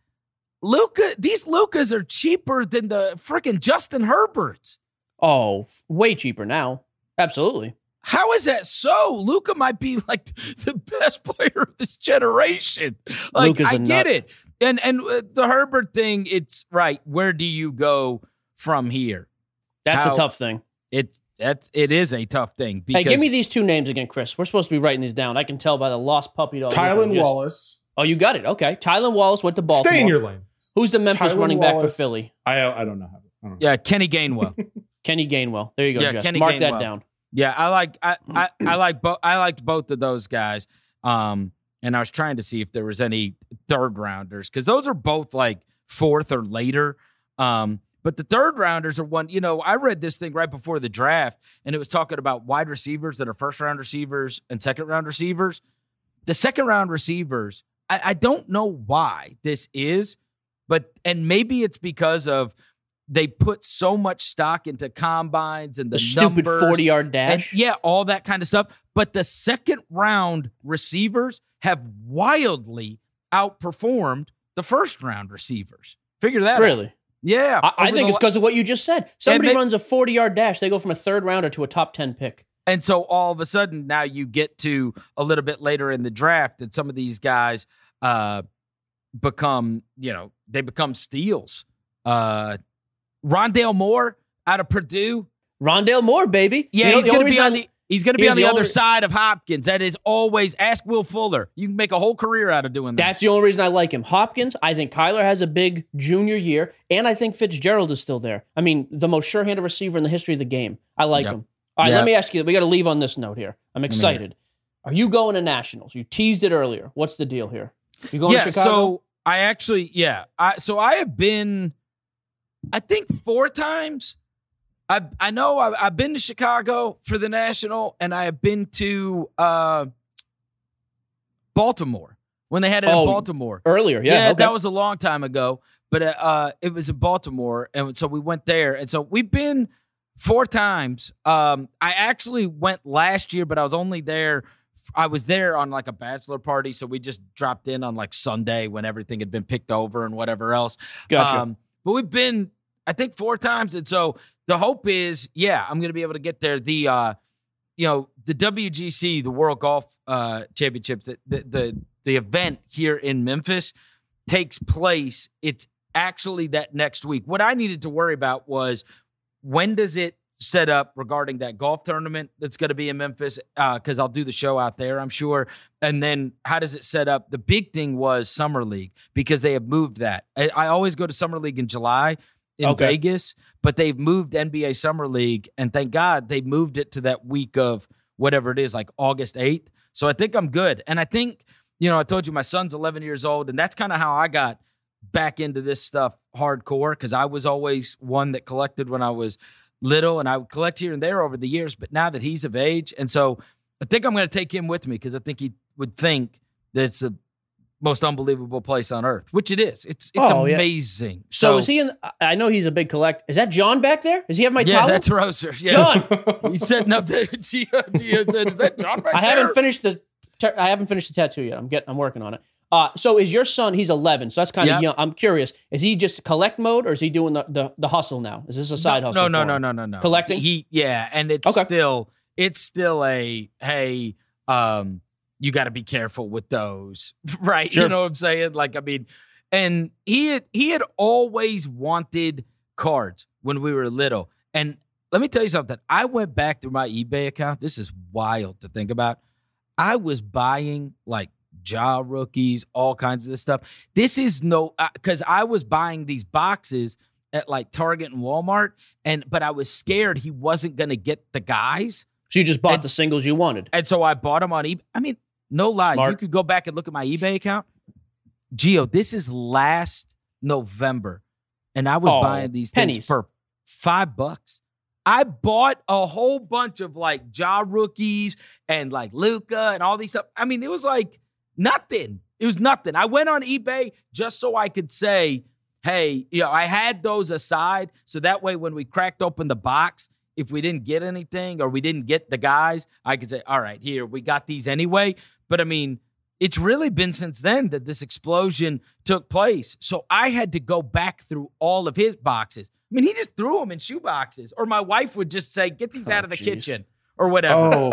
Luca, these Lucas are cheaper than the freaking Justin Herberts. Oh, f- way cheaper now. Absolutely. How is that so? Luca might be like the best player of this generation. Like, Luka's I a get nut. it. And and uh, the Herbert thing, it's right. Where do you go from here? That's How- a tough thing. It's that's it is a tough thing because Hey, give me these two names again, Chris. We're supposed to be writing these down. I can tell by the lost puppy dog. Tylan Just- Wallace. Oh, you got it. Okay. Tylan Wallace went to Baltimore. Stay in your lane. Who's the Memphis Tylan running back for Wallace. Philly? I I don't know how. I don't know. yeah, Kenny Gainwell. Kenny Gainwell. There you go, Yeah, Jess. Kenny Mark Gainwell. that down. Yeah, I like I I, I like both I liked both of those guys. Um, and I was trying to see if there was any third rounders because those are both like fourth or later. Um, but the third rounders are one, you know, I read this thing right before the draft, and it was talking about wide receivers that are first round receivers and second round receivers. The second round receivers, I, I don't know why this is, but and maybe it's because of they put so much stock into combines and the, The stupid numbers forty-yard and dash. yeah, all that kind of stuff. But the second round receivers have wildly outperformed the first round receivers. Figure that out. Really? Yeah. I, I over think the it's because of what you just said. Somebody they- runs a forty-yard dash, they go from a third rounder to a top ten pick. And so all of a sudden now you get to a little bit later in the draft and some of these guys uh, become, you know, they become steals. Uh, Rondale Moore out of Purdue. Rondale Moore, baby. Yeah, You know, he's the going to only be reason on I- the he's going to be he's on the, the other only- side of Hopkins. That is always ask Will Fuller. You can make a whole career out of doing that. That's the only reason I like him. Hopkins, I think Kyler has a big junior year, and I think Fitzgerald is still there. I mean, the most sure-handed receiver in the history of the game. I like Yep. him. All right, Yeah. let me ask you. We got to leave on this note here. I'm hear it. excited. Are you going to Nationals? You teased it earlier. What's the deal here? You going yeah, to Chicago? so I actually, yeah. I so I have been, I think four times. I I know I've, I've been to Chicago for the National, and I have been to uh, Baltimore when they had it Oh, in Baltimore. Earlier, yeah. Yeah, okay. that was a long time ago, but uh, it was in Baltimore, and so we went there, and so we've been four times. Um, I actually went last year, but I was only there I was there on like a bachelor party, so we just dropped in on like Sunday when everything had been picked over and whatever else. Gotcha. Um, but we've been, I think, four times, and so the hope is, yeah, I'm going to be able to get there. The, uh, you know, the W G C, the World Golf uh, Championships, the, the the the event here in Memphis takes place. It's actually that next week. What I needed to worry about was when does it set up regarding that golf tournament that's going to be in Memphis, because uh, I'll do the show out there, I'm sure. And then how does it set up? The big thing was Summer League, because they have moved that. I, I always go to Summer League in July in Okay. Vegas, but they've moved N B A Summer League, and thank God they moved it to that week of whatever it is, like August eighth. So I think I'm good. And I think, you know, I told you my son's eleven years old, and that's kind of how I got back into this stuff hardcore, because I was always one that collected when I was little, and I would collect here and there over the years, but now that he's of age, and so I think I'm going to take him with me, because I think he would think that it's the most unbelievable place on earth, which it is. It's it's Oh, yeah. amazing. So, is he in? I know he's a big collect. Is that John back there? Does he have my Yeah, towel? that's Roser. Yeah. John. He's setting up there. Gio, Gio said, "Is that John back I there?" haven't finished the. Ter- I haven't finished the tattoo yet. I'm getting. I'm working on it. Uh, so is your son? He's eleven. So that's kind of Yep. young. I'm curious. Is he just collect mode, or is he doing the the, the hustle now? Is this a side no, hustle? No, no, for no, him? no, no, no. Collecting? He, yeah, and it's Okay. still, it's still a hey, um, you got to be careful with those, right? Sure. You know what I'm saying? Like, I mean, and he had he had always wanted cards when we were little, and let me tell you something. I went back through my eBay account. This is wild to think about. I was buying like Ja rookies, all kinds of this stuff. This is no, because uh, I was buying these boxes at like Target and Walmart, and but I was scared he wasn't going to get the guys, So you just bought And- the singles you wanted. and so I bought them on eBay. I mean, no lie, Smart. you could go back and look at my eBay account. Gio, this is last November, and I was Oh, buying these things pennies. for five bucks. I bought a whole bunch of like Ja rookies and like Luca and all these stuff. I mean, it was like nothing. It was nothing. I went on eBay just so I could say, hey, you know, I had those aside. So that way, when we cracked open the box, if we didn't get anything or we didn't get the guys, I could say, all right, here, we got these anyway. But I mean, it's really been since then that this explosion took place. So I had to go back through all of his boxes. I mean, he just threw them in shoe boxes, or my wife would just say, get these Oh, out of the geez. kitchen or whatever. Oh,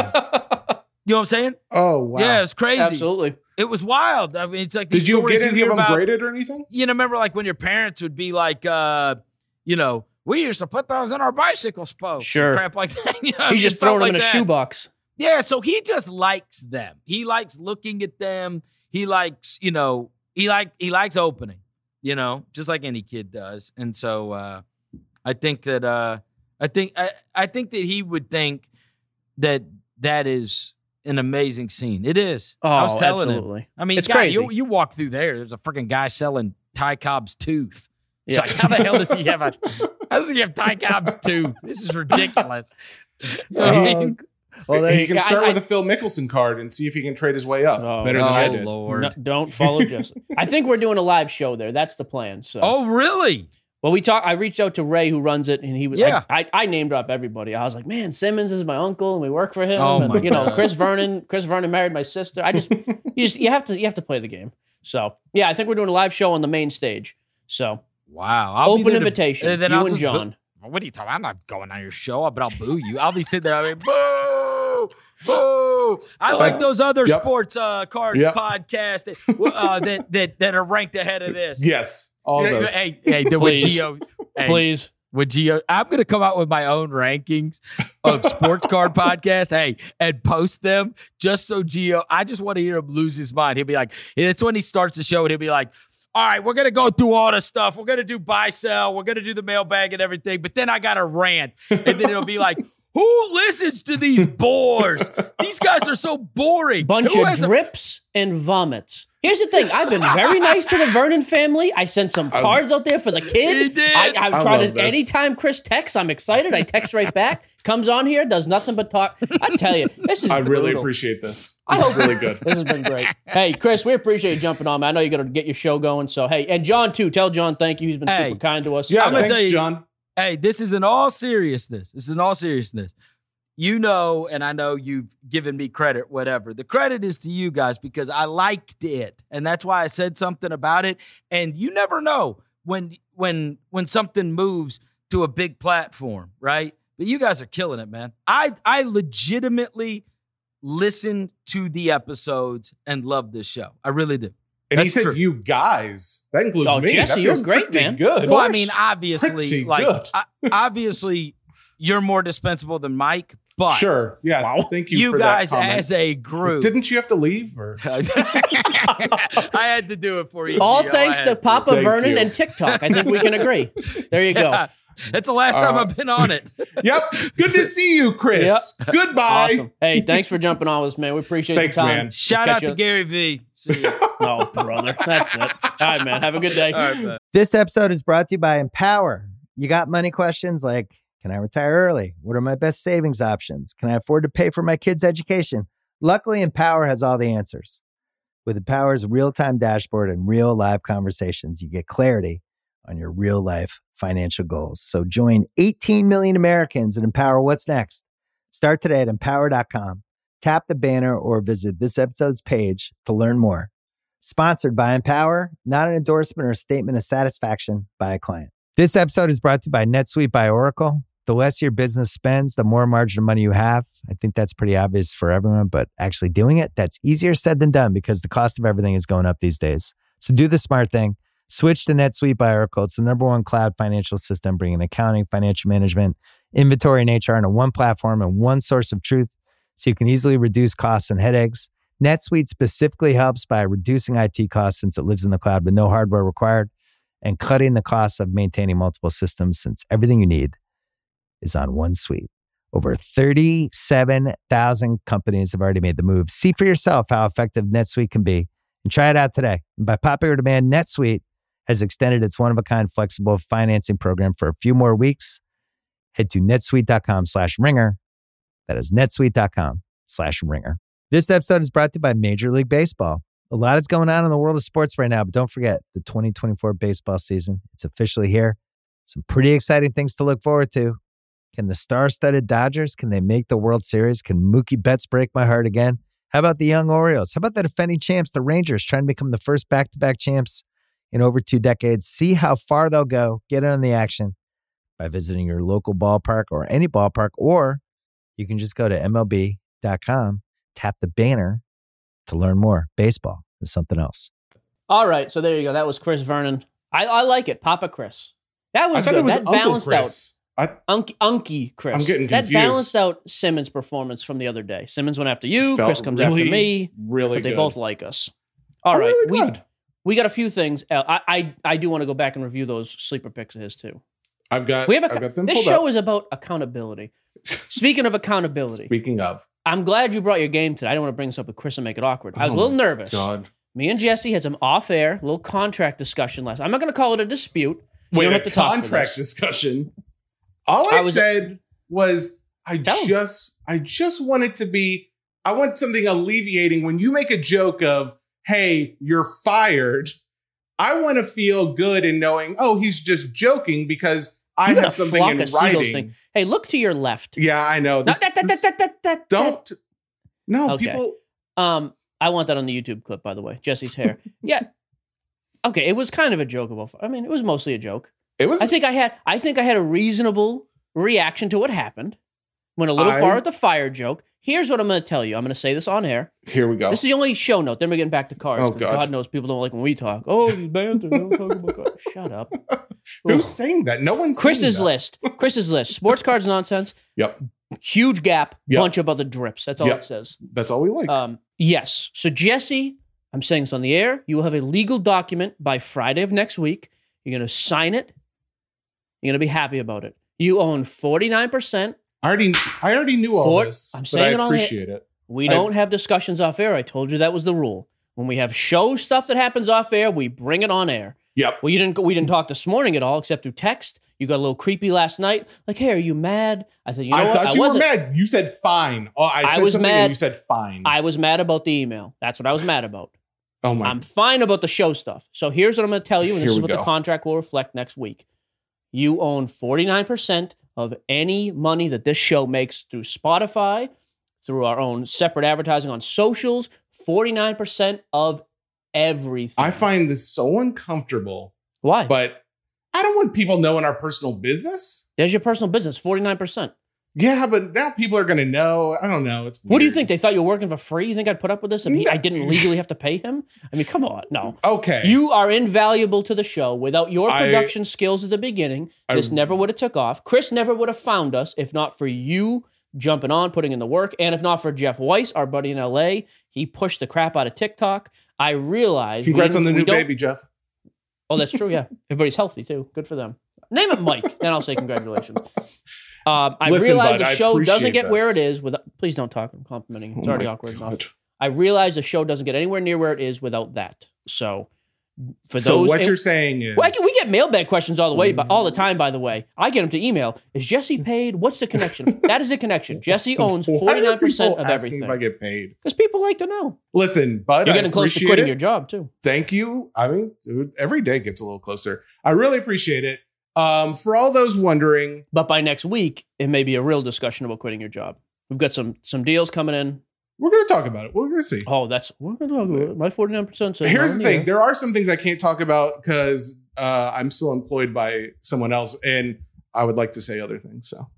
You know what I'm saying? oh, wow. Yeah, it's crazy. Absolutely. It was wild. I mean, it's like Did these you stories get any hear of them about, graded or anything? You know, remember like when your parents would be like, uh, you know, we used to put those in our bicycle spokes. Sure. Crap like that. You know, He's it just felt throwing them like in a that. shoebox. Yeah, so he just likes them. He likes looking at them. He likes, you know, he like he likes opening, you know, just like any kid does. And so uh, I think that uh, I think I, I think that he would think that that is an amazing scene. It is. Oh, I was telling him. absolutely. I mean, It's God, crazy. You, you walk through there. There's a freaking guy selling Ty Cobb's tooth. It's Yeah. like, how the hell does he have a? How does he have Ty Cobb's tooth? This is ridiculous. You know what I Oh, mean? well, there he you can go. start I- with a Phil Mickelson card and see if he can trade his way up Oh, better than I oh did. Lord. No, don't follow Justin. I think we're doing a live show there. That's the plan. So, Oh really? well, we talked. I reached out to Ray, who runs it, and he was. Yeah. I, I, I named up everybody. I was like, man, Simmons is my uncle, and we work for him. Oh, and, my you know, God. Chris Vernon. Chris Vernon married my sister. I just, you just, you have to, you have to play the game. So, yeah, I think we're doing a live show on the main stage. So, Wow. I'll be open there to- invitation. and then you I'll and just John. boo- what are you talking? I'm not going on your show, but I'll boo you. I'll be sitting there. I'll be boo, boo. I like those other Yep. sports uh, card Yep. podcasts that, uh, that that that are ranked ahead of this. Yes, all You know, those. Hey, hey, the, with Please. Gio, hey, Please. with Gio, I'm going to come out with my own rankings of sports card podcast. Hey, and post them just so Gio. I just want to hear him lose his mind. He'll be like, it's when he starts the show and he'll be like, all right, we're going to go through all the stuff. We're going to do buy sell. We're going to do the mailbag and everything. But then I got to rant. And then it'll be like, who listens to these bores? These guys are so boring. Bunch Who of has a- drips and vomits. Here's the thing. I've been very nice to the Vernon family. I sent some cards out there for the He kid. did. I, I'm I trying love to. this. Anytime Chris texts, I'm excited. I text right back. Comes on here, does nothing but talk. I tell you, this is. I really brutal. appreciate this. I This is hope- really good. This has been great. Hey, Chris, we appreciate you jumping on, man. I know you got to get your show going. So, hey, and John, too. Tell John thank you. He's been Hey. super kind to us. Yeah, I'm gonna thanks, tell you- John. Hey, this is in all seriousness. This is in all seriousness. you know, and I know you've given me credit, whatever. The credit is to you guys because I liked it. And that's why I said something about it. And you never know when when when something moves to a big platform, right? But you guys are killing it, man. I I legitimately listen to the episodes and love this show. I really do. And That's he said, true. "You guys." That includes Oh, me. Jesse, that you're feels great, pretty man. Good. Well, I mean, obviously, Pretty like good. I, obviously, you're more dispensable than Mike, but Sure. Yeah. Wow. Thank you, you for guys that comment. as a group. Didn't you have to leave? Or I had to do it for you. All Gio. thanks I to had Papa Thank Vernon you. and TikTok. I think we can agree. There you go. Yeah. That's the last time Uh, I've been on it. Yep. Good to see you, Chris. Goodbye. Awesome. Hey, thanks for jumping on with us, man. We appreciate Thanks, the time. man. Shout Catch out to you- Gary V. See you. Oh, brother. That's it. All right, man. Have a good day. All right, man. This episode is brought to you by Empower. You got money questions like, can I retire early? What are my best savings options? Can I afford to pay for my kids' education? Luckily, Empower has all the answers. With Empower's real-time dashboard and real live conversations, you get clarity on your real life financial goals. So join eighteen million Americans and Empower what's next. Start today at empower dot com. Tap the banner or visit this episode's page to learn more. Sponsored by Empower, not an endorsement or a statement of satisfaction by a client. This episode is brought to you by NetSuite by Oracle. The less your business spends, the more margin of money you have. I think that's pretty obvious for everyone, but actually doing it, that's easier said than done because the cost of everything is going up these days. So do the smart thing. Switch to NetSuite by Oracle. It's the number one cloud financial system, bringing accounting, financial management, inventory, and H R into one platform and one source of truth so you can easily reduce costs and headaches. NetSuite specifically helps by reducing I T costs since it lives in the cloud with no hardware required and cutting the costs of maintaining multiple systems since everything you need is on one suite. Over thirty-seven thousand companies have already made the move. See for yourself how effective NetSuite can be and try it out today. And by popular demand, NetSuite has extended its one-of-a-kind flexible financing program for a few more weeks. Head to netsuite.com slash ringer. That is netsuite.com slash ringer. This episode is brought to you by Major League Baseball. A lot is going on in the world of sports right now, but don't forget the twenty twenty-four baseball season. It's officially here. Some pretty exciting things to look forward to. Can the star-studded Dodgers, can they make the World Series? Can Mookie Betts break my heart again? How about the young Orioles? How about the defending champs, the Rangers, trying to become the first back-to-back champs in over two decades? See how far they'll go. Get in on the action by visiting your local ballpark or any ballpark, or you can just go to M L B dot com, tap the banner to learn more. Baseball is something else. All right. So there you go. That was Chris Vernon. I, I like it. Papa Chris. That I was thought good. it was That Uncle balanced Chris. I, out. Unky, Unky Chris. I'm getting That confused. balanced out Simmons' performance from the other day. Simmons went after you. Felt Chris comes really, after me. Really But they good. both like us. All Oh, right. really we, good. we got a few things. Uh, I, I I do want to go back and review those sleeper picks of his too. I've got. We have a, I've got them this pulled show up. is about accountability. Speaking of accountability, Speaking of, I'm glad you brought your game today. I don't want to bring this up with Chris and make it awkward. I was Oh a little my nervous. God. Me and Jesse had some off-air, little contract discussion last. I'm not going to call it a dispute. We Wait, don't a have to talk for contract this. discussion. All I, I was- said was I Tell 'em. just I just want it to be I want something alleviating when you make a joke of, hey, you're fired. I want to feel good in knowing, oh, he's just joking because I You got have a something flock in of seagulls writing. thing. Hey, look to your left. Yeah, I know. Not This, that, that, this- that, that, that, that, don't no Okay. people. Um, I want that on the YouTube clip, by the way. Jesse's hair. Yeah. Okay, it was kind of a jokeable. I mean, it was mostly a joke. It was. I think I had. I think I had a reasonable reaction to what happened. Went a little I- far with the fire joke. Here's what I'm going to tell you. I'm going to say this on air. Here we go. This is the only show note. Then we're getting back to cars. Oh, 'cause God. God knows people don't like when we talk. Oh, you banter. Don't talk about cars. Shut up. Who's Ugh. saying that? No one's saying Chris's that. list. Chris's list. Sports cards nonsense. Yep, Huge gap. Yep. Bunch of other drips. That's all Yep. it says. that's all we like. Um, yes. So Jesse, I'm saying this on the air. You will have a legal document by Friday of next week. You're going to sign it. You're going to be happy about it. You own forty-nine percent. I already, I already knew all For- this, I'm but saying I it on appreciate it. We I- don't have discussions off air. I told you that was the rule. When we have show stuff that happens off air, we bring it on air. Yep. Well, you didn't. We didn't talk this morning at all, except through text. You got a little creepy last night. Like, hey, are you mad? I said, you know I what? thought I you were wasn't. mad. You said fine. Oh, I I said was something mad. and you said fine. I was mad about the email. That's what I was mad about. oh my. I'm fine about the show stuff. So here's what I'm going to tell you, and this Here is we what the go. contract will reflect next week. You own forty-nine percent of any money that this show makes through Spotify, through our own separate advertising on socials, forty-nine percent of everything. I find this so uncomfortable. Why? But I don't want people knowing our personal business. There's your personal business, forty-nine percent. Yeah, but now people are going to know. I don't know. It's weird. What do you think? They thought you were working for free? You think I'd put up with this if he, No. I didn't legally have to pay him? I mean, come on. No. Okay. You are invaluable to the show. Without your I- production skills at the beginning, I- this never would have took off. Chris never would have found us if not for you jumping on, putting in the work, and if not for Jeff Weiss, our buddy in L A. He pushed the crap out of TikTok. I realized... we Congrats on the didn't- we new don't- baby, Jeff. Oh, that's true, yeah. Everybody's healthy, too. Good for them. Name it Mike, then I'll say congratulations. Um, I Listen, realize bud, the I show doesn't appreciate get where it this. is without... Please don't talk. I'm complimenting. It's Oh already my awkward God. enough. I realize the show doesn't get anywhere near where it is without that. So, for So those... what and- you're saying is... well, actually, we get mailbag questions all the way, but all the time. By the way, I get them to email. Is Jesse paid? What's the connection? That is a connection. Jesse owns Why are forty-nine percent people of asking everything if I get paid? because people like to know. Listen, bud, You're I getting close to appreciate quitting it. your job too. Thank you. I mean, dude, every day gets a little closer. I really appreciate it. Um, for all those wondering, But by next week, it may be a real discussion about quitting your job. We've got some some deals coming in. we're going to talk about it. We're going to see. Oh, that's we're gonna talk about it. My forty-nine percent. Says Here's no, the thing. yeah. There are some things I can't talk about because uh, I'm still employed by someone else, and I would like to say other things. So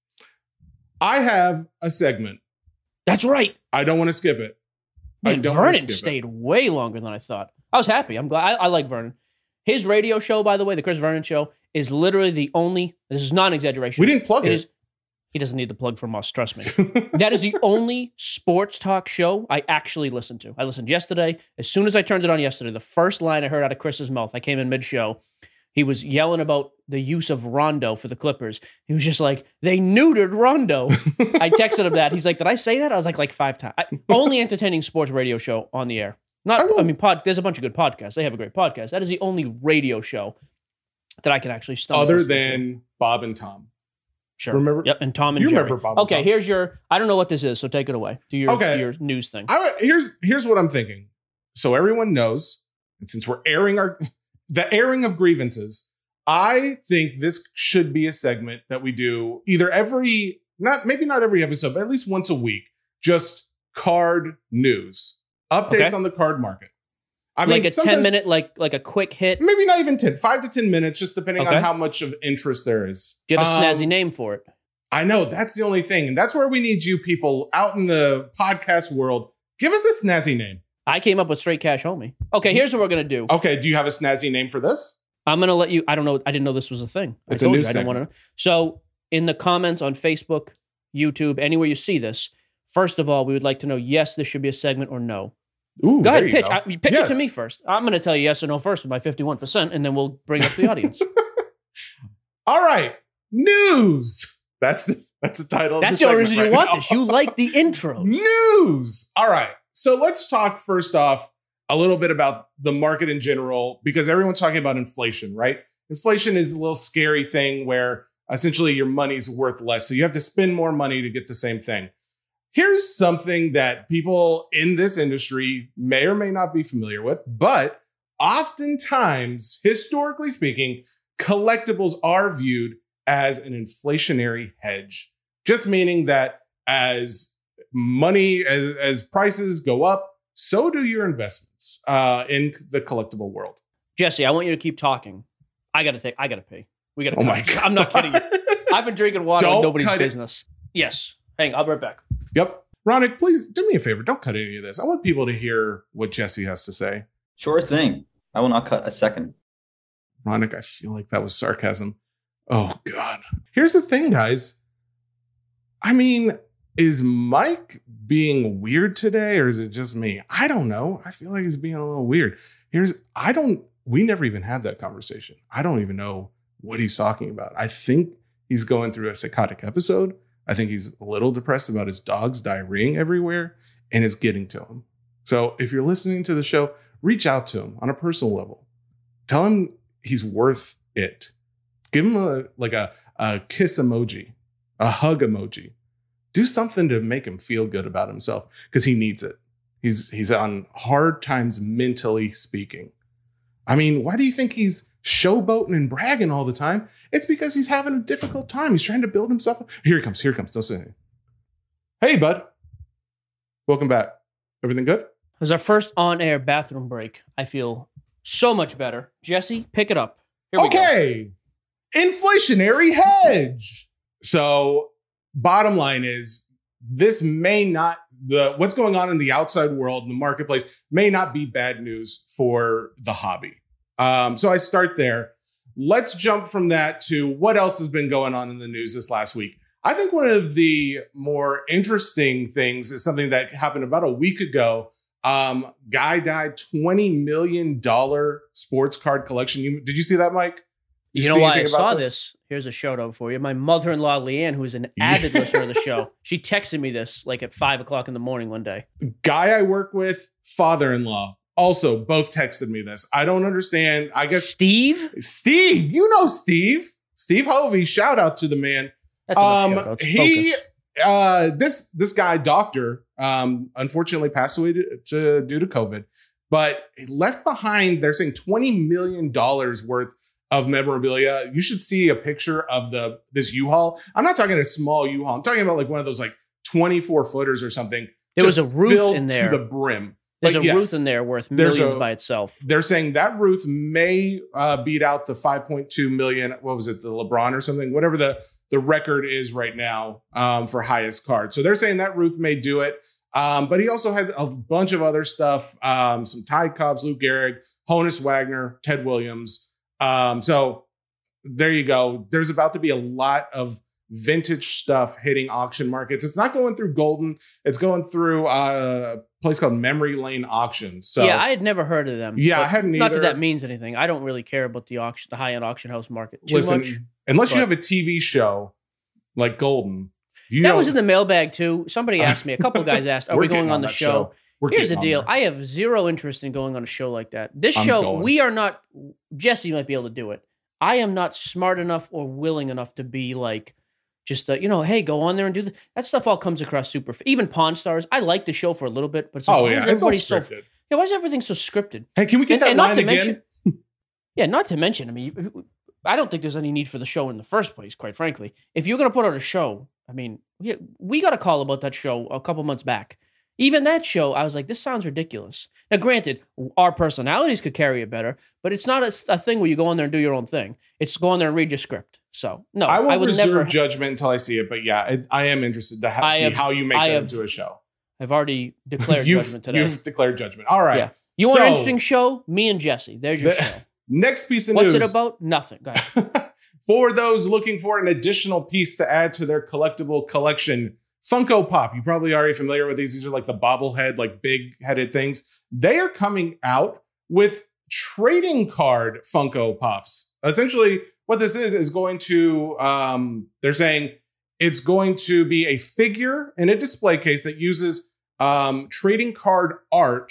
I have a segment. That's right. I don't want to skip it. I Man, don't wanna Vernon skip it. stayed way longer than I thought. I was happy. I'm glad. I, I like Vernon. His radio show, by the way, the Chris Vernon Show, is literally the only. This is not an exaggeration. We didn't plug It it. is. He doesn't need the plug from us. Trust me. That is the only sports talk show I actually listened to. I listened yesterday. As soon as I turned it on yesterday, the first line I heard out of Chris's mouth, I came in mid-show. He was yelling about the use of Rondo for the Clippers. He was just like, they neutered Rondo. I texted him that. He's like, did I say that? I was like, like five times. I, only entertaining sports radio show on the air. Not, I will- I mean, pod, there's a bunch of good podcasts. They have a great podcast. That is the only radio show that I can actually stumble. Other listen to. than Bob and Tom. Sure. Remember- Yep. And Tom and you Jerry. remember Bob and Okay, Tom. here's your. I don't know what this is, so take it away. Do your Okay. do your news thing. I, here's here's what I'm thinking. So everyone knows, and since we're airing our the airing of grievances, I think this should be a segment that we do either every not maybe not every episode, but at least once a week. Just card news, updates Okay. on the card market. I like mean, a ten sometimes- minute, like like a quick hit. Do maybe not even ten, five to ten minutes, just depending Okay. on how much of interest there is. you have a Um, snazzy name for it? I know that's the only thing, and that's where we need you people out in the podcast world. Give us a snazzy name. I came up with straight cash homie. Okay, here's what we're gonna do. Okay, do you have a snazzy name for this? I'm gonna let you. I don't know. I didn't know this was a thing. I It's a told new you I didn't want to know. So in the comments on Facebook, YouTube, anywhere you see this, first of all, we would like to know yes, this should be a segment or no. Ooh, Go there ahead, you pitch. go. I, you pitch Yes. it to me first. I'm gonna tell you yes or no first with my fifty-one percent, and then we'll bring up the audience. All right, news. That's the that's the title. That's of the the only reason segment you right want now. this. You like the intros. News. All right. So let's talk first off a little bit about the market in general, because everyone's talking about inflation, right? Inflation is a little scary thing where essentially your money's worth less. So you have to spend more money to get the same thing. Here's something that people in this industry may or may not be familiar with, but oftentimes, historically speaking, collectibles are viewed as an inflationary hedge, just meaning that as money, as, as prices go up, so do your investments uh, in the collectible world. Jesse, I want you to keep talking. I gotta take. I gotta pee. We gotta. Oh cut. my God. I'm not kidding you. I've been drinking water Don't like nobody's cut it. business. Yes. Hang. I'll be right back. Yep. Ronick, please do me a favor. Don't cut any of this. I want people to hear what Jesse has to say. Sure thing. I will not cut a second. Ronick, I feel like that was sarcasm. Oh, God. Here's the thing, guys. I mean, is Mike being weird today or is it just me? I don't know. I feel like he's being a little weird. Here's, I don't, we never even had that conversation. I don't even know what he's talking about. I think he's going through a psychotic episode. I think he's a little depressed about his dogs diarrheaing everywhere and it's getting to him. So if you're listening to the show, reach out to him on a personal level. Tell him he's worth it. Give him a like a, a kiss emoji, a hug emoji. Do something to make him feel good about himself because he needs it. He's he's on hard times mentally speaking. I mean, why do you think he's showboating and bragging all the time? It's because he's having a difficult time. He's trying to build himself up. Here he comes. Here he comes. Don't say anything. Hey, bud. Welcome back. Everything good? It was our first on-air bathroom break. I feel so much better. Jesse, pick it up. Here we okay. Go. Inflationary hedge. So bottom line is this may not, the what's going on in the outside world, in the marketplace, may not be bad news for the hobby. Um, so I start there. Let's jump from that to what else has been going on in the news this last week. I think one of the more interesting things is something that happened about a week ago. Um, guy died, twenty million dollars sports card collection. You, did you see that, Mike? Did you, you know why I saw this? this? Here's a shout out for you. My mother-in-law, Leanne, who is an avid yeah. listener of the show, she texted me this like at five o'clock in the morning one day. Guy I work with, father-in-law, also both texted me this. I don't understand. I guess Steve? Steve, you know Steve. Steve Hovey, shout out to the man. That's enough um, shout outs. He, uh, this, this guy, doctor, um, unfortunately passed away to, to, due to COVID, but left behind, they're saying twenty million dollars worth of memorabilia. You should see a picture of the this U-Haul. I'm not talking a small U-Haul. I'm talking about like one of those like twenty-four footers or something. There was a Ruth in there to the brim. There's like, a yes, Ruth in there worth millions a, by itself. They're saying that Ruth may uh, beat out the five point two million. What was it? The LeBron or something? Whatever the the record is right now um, for highest card. So they're saying that Ruth may do it. Um, but he also had a bunch of other stuff. Um, some Ty Cobbs, Lou Gehrig, Honus Wagner, Ted Williams. Um, so there you go. There's about to be a lot of vintage stuff hitting auction markets. It's not going through Golden. It's going through uh, a place called Memory Lane Auctions. So yeah, I had never heard of them. Yeah, I hadn't either. Not that that means anything. I don't really care about the auction, the high-end auction house market too Listen, much. Unless but you have a T V show like Golden. You that was in the mailbag too. Somebody asked me, a couple of guys asked, are we going on, on the show? show. We're Here's the deal. I have zero interest in going on a show like that. This I'm show, going. we are not, Jesse might be able to do it. I am not smart enough or willing enough to be like, just, uh, you know, hey, go on there and do that. That stuff all comes across super, even Pawn Stars. I like the show for a little bit, but it's like, oh, yeah, it's all scripted. So, yeah, why is everything so scripted? Hey, can we get and, that and line again? Mention, yeah, not to mention, I mean, I don't think there's any need for the show in the first place, quite frankly. If you're going to put out a show, I mean, yeah, we got a call about that show a couple months back. Even that show, I was like, this sounds ridiculous. Now, granted, our personalities could carry it better, but it's not a, a thing where you go on there and do your own thing. It's go on there and read your script. So, no, I, will I would reserve never judgment until I see it. But yeah, it, I am interested to ha- see have, how you make I that have, into a show. I've already declared you've, judgment today. You've declared judgment. All right. Yeah. You want so, an interesting show? Me and Jesse. There's your the, show. Next piece of What's news. What's it about? Nothing. Go ahead. For those looking for an additional piece to add to their collectible collection, Funko Pop. You probably are already familiar with these. These are like the bobblehead, like big-headed things. They are coming out with trading card Funko Pops. Essentially, what this is, is going to, um, they're saying it's going to be a figure in a display case that uses um, trading card art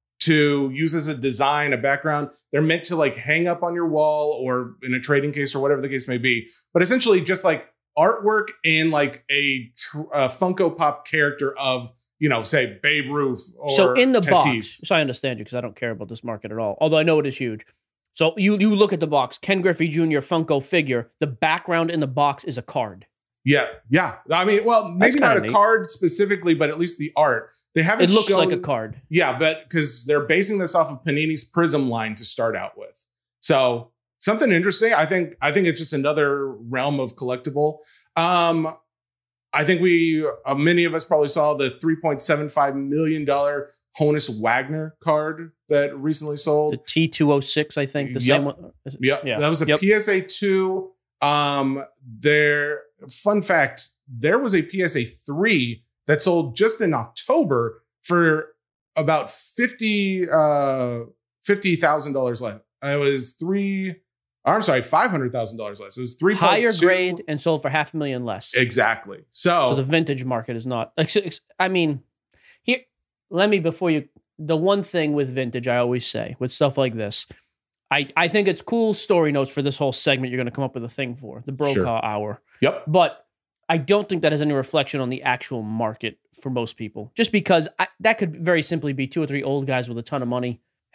to use as a design, a background. They're meant to like hang up on your wall or in a trading case or whatever the case may be. But essentially just like artwork in like a, tr- a Funko Pop character of, you know, say Babe Ruth or So in the Tatis. box, so I understand you because I don't care about this market at all, although I know it is huge. So you you look at the box, Ken Griffey Junior Funko figure, the background in the box is a card. Yeah, yeah. I mean, well, maybe not a neat. card specifically, but at least the art. They haven't It looks shown, like a card. Yeah, but because they're basing this off of Panini's Prism line to start out with. So something interesting. I think I think it's just another realm of collectible. Um, I think we, uh, many of us probably saw the three point seven five million dollars Honus Wagner card that recently sold. The T two oh six, I think. The yep. same one. Yep. Yeah. That was a yep. P S A two. Um, there, fun fact, there was a P S A three that sold just in October for about fifty uh fifty thousand dollars less. It was three. I'm sorry, five hundred thousand dollars less. It was three higher grade and sold for half a million less. Exactly. So, so the vintage market is not. I mean, here. Let me before you. The one thing with vintage, I always say with stuff like this, I I think it's cool story notes for this whole segment. You're going to come up with a thing for the Brokaw sure. Hour. Yep. But I don't think that has any reflection on the actual market for most people. Just because I, that could very simply be two or three old guys with a ton of money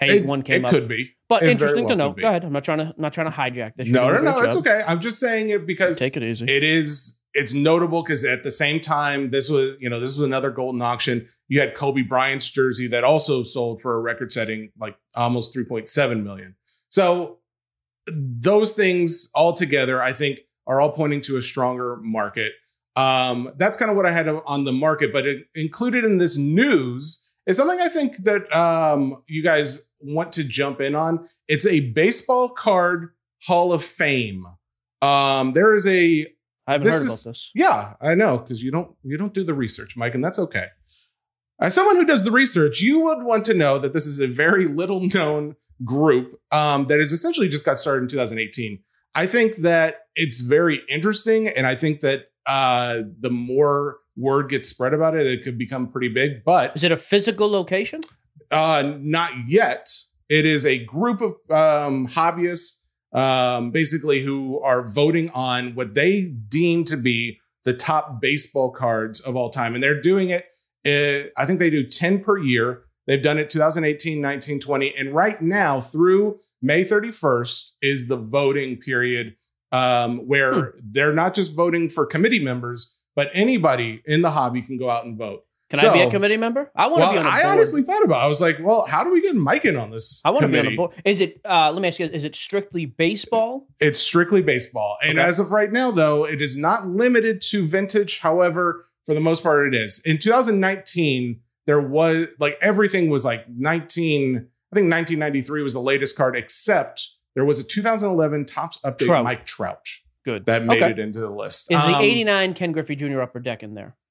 Hey, It, one came it up. could be. But It very interesting well to know. could be. Go ahead. I'm not trying to I'm not trying to hijack this. No, You're no, doing a no. great It's job. okay. I'm just saying it because Take it easy. it is it's notable because at the same time, this was, you know, this was another golden auction. You had Kobe Bryant's jersey that also sold for a record setting like almost three point seven million. So those things all together, I think, are all pointing to a stronger market. Um, that's kind of what I had on the market, but it, included in this news is something I think that um, you guys want to jump in on. It's a baseball card Hall of Fame. Um, there is a I haven't this heard is- about this. yeah, I know, because you don't you don't do the research, Mike, and that's okay. As someone who does the research, you would want to know that this is a very little known group um, that has essentially just got started in two thousand eighteen. I think that it's very interesting, and I think that uh, the more word gets spread about it, it could become pretty big. But Is it a physical location? uh, not yet. It is a group of um, hobbyists, um, basically, who are voting on what they deem to be the top baseball cards of all time. And they're doing it, uh, I think they do ten per year. They've done it two thousand eighteen, nineteen, twenty. And right now, through May thirty-first, is the voting period um, where Hmm. they're not just voting for committee members, but anybody in the hobby can go out and vote. Can I be a So- committee member? I want to Well, be on a board. I honestly thought about it. I was like, well, how do we get Mike in on this? I want to be on a committee? board. Is it? Uh, let me ask you: is it strictly baseball? It's strictly baseball. And Okay. as of right now, though, it is not limited to vintage. However, for the most part, it is. In two thousand nineteen, there was like everything was like nineteen, I think nineteen ninety-three was the latest card, except there was a two thousand eleven Topps update Trout. Mike Trout Good. that made Okay. it into the list. Is the Um, eighty-nine Ken Griffey Junior upper deck in there?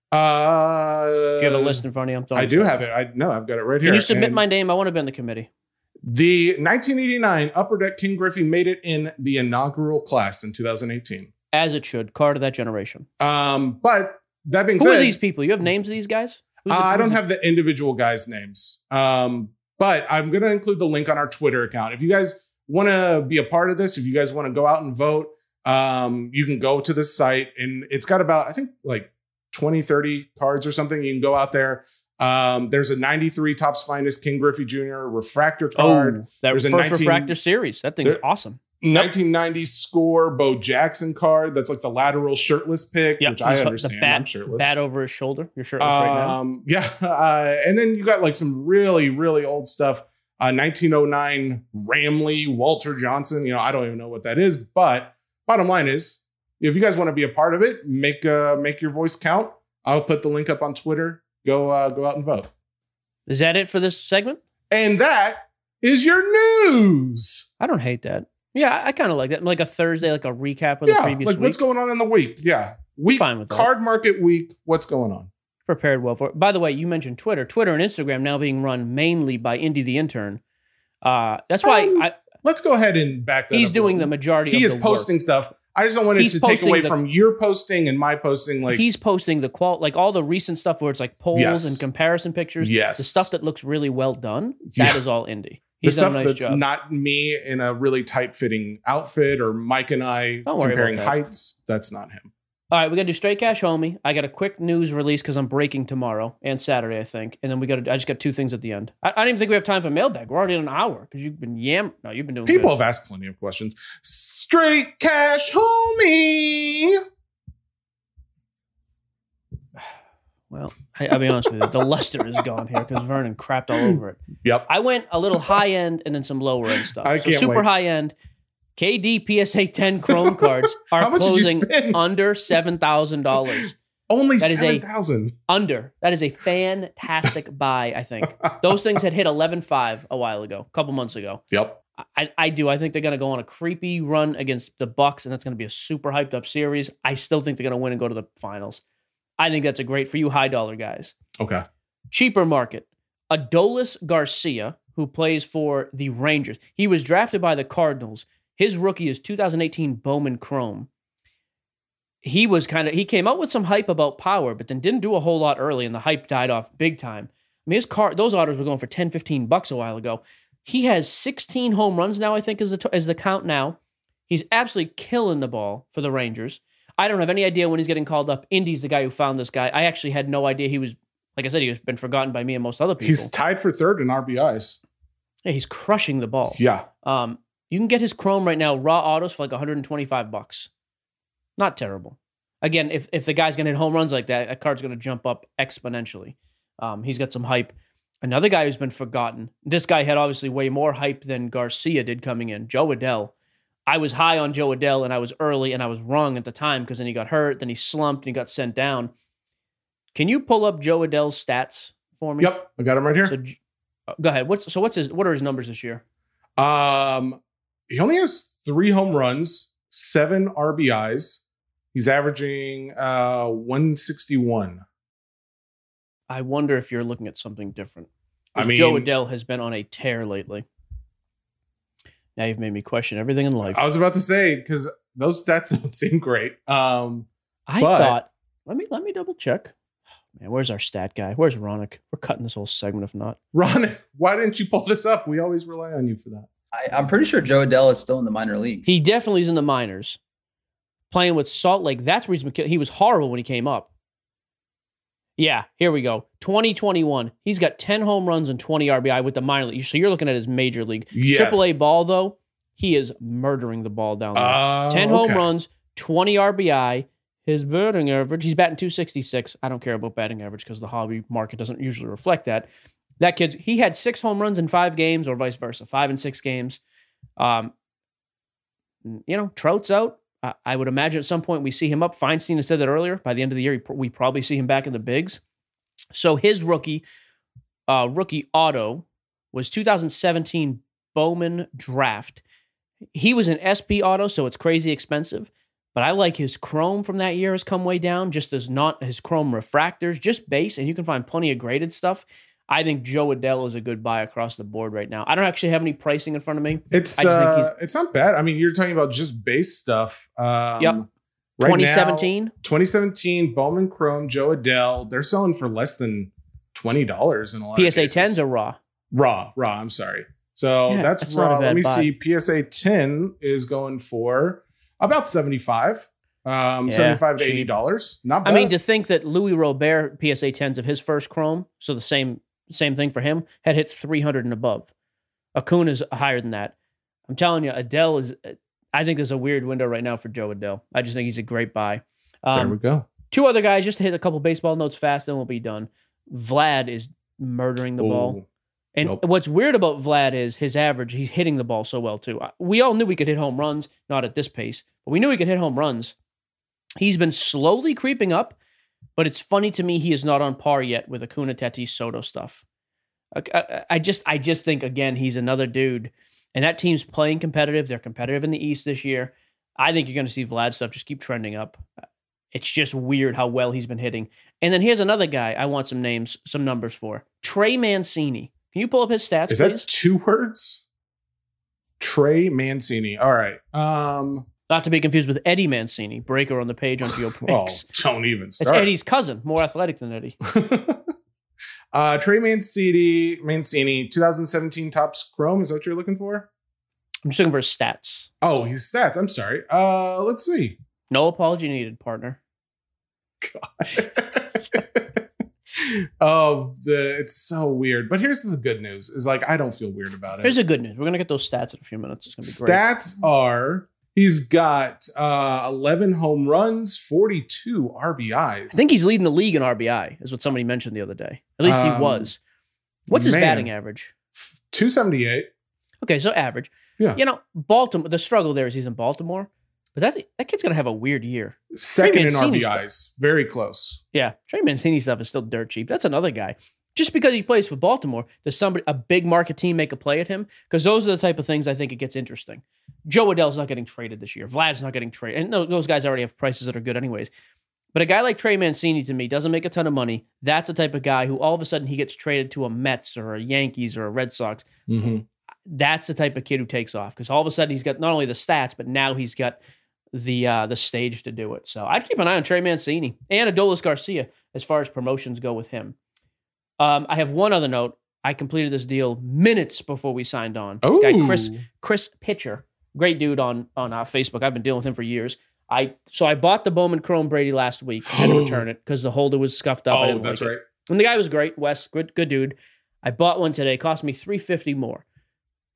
Uh, Do you have a list in front of you? I'm throwing I do this have out. it. I no, I've got it right Can here. you submit And my name? I want to be on the committee. The nineteen eighty-nine Upper Deck King Griffey made it in the inaugural class in two thousand eighteen. As it should. Card of that generation. Um, but that being Who said, are these people? You have names of these guys? Who's Uh, the- I who's don't the- have the individual guys' names. Um, but I'm going to include the link on our Twitter account. If you guys want to be a part of this, if you guys want to go out and vote, um, you can go to this site and it's got about, I think like twenty, thirty cards or something. You can go out there. Um, there's a ninety-three Topps Finest King Griffey Junior refractor card. Oh, that There's first a nineteen refractor series. That thing's There- awesome. nineteen ninety score Bo Jackson card. That's like the lateral shirtless pick, Yeah, which I he's- understand. The bat, I'm shirtless. bat over his shoulder. You're shirtless right now. Um, yeah, uh, and then you got like some really, really old stuff. Uh, nineteen oh nine Ramley, Walter Johnson. You know, I don't even know what that is, but bottom line is, if you guys want to be a part of it, make uh, make your voice count. I'll put the link up on Twitter. Go uh, go out and vote. Is that it for this segment? And that is your news. I don't hate that. Yeah, I, I kind of like that. Like a Thursday, like a recap of the Yeah, previous like week. what's going on in the week? Yeah, week Fine with that. card market week. What's going on? Prepared well for it. By the way, you mentioned Twitter. Twitter and Instagram now being run mainly by Indy the intern. Uh, that's why Um, I, Let's go ahead and back that he's up a doing little. the majority He of is the work. posting stuff. I just don't want it He's to take posting away the- from your posting and my posting. Like He's posting the qual like all the recent stuff where it's like polls Yes. and comparison pictures. Yes. The stuff that looks really well done. That is Yeah. all Indy. the He's done stuff a nice that's job. not me in a really tight fitting outfit or Mike and I Don't worry comparing about that. heights. That's not him. All right, we got to do straight cash homie. I got a quick news release because I'm breaking tomorrow and Saturday, I think. And then we got to, I just got two things at the end. I, I don't even think we have time for mailbag. We're already in an hour because you've been yam. No, you've been doing People good. have asked plenty of questions. Straight cash, homie. Well, I, I'll be honest with you. The luster is gone here because Vernon crapped all over it. Yep. I went a little high end and then some lower end stuff. I so can't super wait. high end. K D P S A ten Chrome cards are How much did you closing spend? under seven thousand dollars. Only That is a- seven thousand. Under. That is a fantastic buy, I think. Those things had hit eleven five a while ago, a couple months ago. Yep. I, I do. I think they're going to go on a creepy run against the Bucks, and that's going to be a super hyped up series. I still think they're going to win and go to the finals. I think that's a great for you high dollar guys. Okay. Cheaper market. Adolis Garcia, who plays for the Rangers. He was drafted by the Cardinals. His rookie is two thousand eighteen Bowman Chrome. He was kind of, he came out with some hype about power, but then didn't do a whole lot early, and the hype died off big time. I mean, his car, those autos were going for ten, fifteen bucks a while ago. He has sixteen home runs now, I think, is the, is the count now. He's absolutely killing the ball for the Rangers. I don't have any idea when he's getting called up. Indy's the guy who found this guy. I actually had no idea he was, like I said, he has been forgotten by me and most other people. He's tied for third in R B Is. Yeah, he's crushing the ball. Yeah. Um, you can get his Chrome right now, raw autos for like one hundred twenty-five bucks. Not terrible. Again, if if the guy's gonna hit home runs like that, that card's gonna jump up exponentially. Um, he's got some hype. Another guy who's been forgotten. This guy had obviously way more hype than Garcia did coming in. Jo Adell. I was high on Jo Adell, and I was early, and I was wrong at the time because then he got hurt, then he slumped, and he got sent down. Can you pull up Jo Adell's stats for me? Yep, I got him right here. So, go ahead. What's so? What's his? What are his numbers this year? Um, he only has three home runs, seven R B Is. He's averaging uh one sixty-one. I wonder if you're looking at something different. I mean, Jo Adell has been on a tear lately. Now you've made me question everything in life. I was about to say, because those stats don't seem great. Um, I but- thought. Let me let me double check. Man, where's our stat guy? Where's Ronick? We're cutting this whole segment if not. Ron, why didn't you pull this up? We always rely on you for that. I, I'm pretty sure Jo Adell is still in the minor leagues. He definitely is in the minors, playing with Salt Lake. That's where he's been. He was horrible when he came up. Yeah, here we go. twenty twenty-one. He's got ten home runs and twenty R B I with the minor league. So you're looking at his major league. Yes. Triple A ball, though, he is murdering the ball down there. Uh, ten home okay. runs, twenty R B I. His batting average, he's batting two sixty-six. I don't care about batting average because the hobby market doesn't usually reflect that. That kid's, he had six home runs in five games or vice versa, five and six games. Um, you know, Trout's out. I, I would imagine at some point we see him up. Feinstein has said that earlier. By the end of the year, we probably see him back in the bigs. So his rookie, uh, rookie auto was two thousand seventeen Bowman draft. He was an S P auto, so it's crazy expensive. But I like his chrome from that year has come way down, just as not his chrome refractors, just base, and you can find plenty of graded stuff. I think Jo Adell is a good buy across the board right now. I don't actually have any pricing in front of me. It's I just think uh, he's- it's not bad. I mean, you're talking about just base stuff. Um, Yep. right twenty now, seventeen. twenty seventeen Bowman Chrome, Jo Adell. They're selling for less than twenty dollars in a lot P S A of cases. tens are raw. raw, raw. I'm sorry. So Yeah, that's, that's not a raw. bad Let me buy. see. P S A ten is going for about seventy-five. Um, Yeah, seventy-five to cheap. eighty dollars. Not bad. I mean, to think that Louis Robert P S A tens of his first chrome, so the same same thing for him, had hit three hundred and above. Acuna's higher than that. I'm telling you, Adell is. I think there's a weird window right now for Jo Adell. I just think he's a great buy. there Um, we go. two other guys, just to hit a couple baseball notes fast, then we'll be done. Vlad is murdering the ball. Ooh. And Nope. what's weird about Vlad is his average, he's hitting the ball so well too. We all knew we could hit home runs, not at this pace, but we knew we could hit home runs. He's been slowly creeping up, but it's funny to me he is not on par yet with Acuna, Tatis, Soto stuff. I, I, I just I just think, again, he's another dude. And that team's playing competitive. They're competitive in the East this year. I think you're going to see Vlad stuff just keep trending up. It's just weird how well he's been hitting. And then here's another guy I want some names, some numbers for. Trey Mancini. Can you pull up his stats, Is please? that two words? Trey Mancini. All right. Um, Not to be confused with Eddie Mancini, breaker on the page on oh, GeoPix. don't even It's start. Eddie's cousin, more athletic than Eddie. uh, Trey Mancini, Mancini, twenty seventeen Topps Chrome. Is that what you're looking for? I'm just looking for his stats. Oh, his stats. I'm sorry. Uh, let's see. No apology needed, partner. oh, the it's so weird. But here's the good news: is like I don't feel weird about it. Here's the good news. We're going to get those stats in a few minutes. It's going to be great. Stats are he's got uh, eleven home runs, forty-two R B Is. I think he's leading the league in R B I, is what somebody mentioned the other day. At least he Um, was. What's his man. batting average? two seventy-eight. Okay, so average. Yeah. You know, Baltimore, the struggle there is he's in Baltimore, but that that kid's going to have a weird year. Second in Mancini R B Is. Very close. Yeah, Trey Mancini stuff is still dirt cheap. That's another guy. Just because he plays for Baltimore, does somebody, a big market team, make a play at him? Because those are the type of things I think it gets interesting. Jo Adell's not getting traded this year. Vlad's not getting traded. And those guys already have prices that are good anyways. But a guy like Trey Mancini, to me, doesn't make a ton of money. That's the type of guy who all of a sudden he gets traded to a Mets or a Yankees or a Red Sox. Mm-hmm. That's the type of kid who takes off because all of a sudden he's got not only the stats, but now he's got the uh, the stage to do it. So I'd keep an eye on Trey Mancini and Adolis Garcia as far as promotions go with him. Um, I have one other note. I completed this deal minutes before we signed on. This guy, Chris Chris Pitcher, great dude on on uh, Facebook. I've been dealing with him for years. I so I bought the Bowman Chrome Brady last week. I had to return it because the holder was scuffed up. I Oh, didn't that's like it. right. And the guy was great, Wes, good good dude. I bought one today. It cost me three hundred fifty dollars more.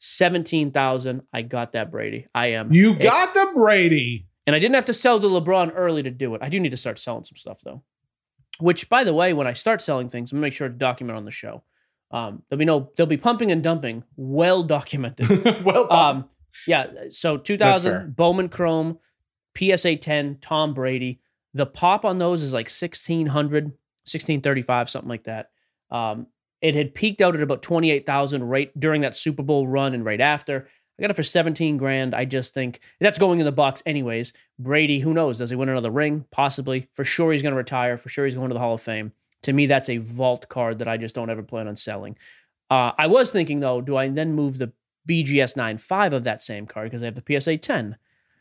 seventeen thousand. I got that Brady. I am. You got the Brady. And I didn't have to sell to LeBron early to do it. I do need to start selling some stuff, though. Which, by the way, when I start selling things, I'm going to make sure to document on the show. Um, there'll be no, there'll be pumping and dumping, well documented. well, um, yeah. So two thousand Bowman Chrome, P S A ten, Tom Brady. The pop on those is like sixteen hundred, sixteen thirty-five, something like that. Um, it had peaked out at about twenty-eight thousand right during that Super Bowl run and right after. I got it for seventeen grand. I just think that's going in the box anyways. Brady, who knows? Does he win another ring? Possibly. For sure he's going to retire. For sure he's going to the Hall of Fame. To me, that's a vault card that I just don't ever plan on selling. Uh, I was thinking, though, do I then move the B G S ninety-five of that same card because I have the P S A ten?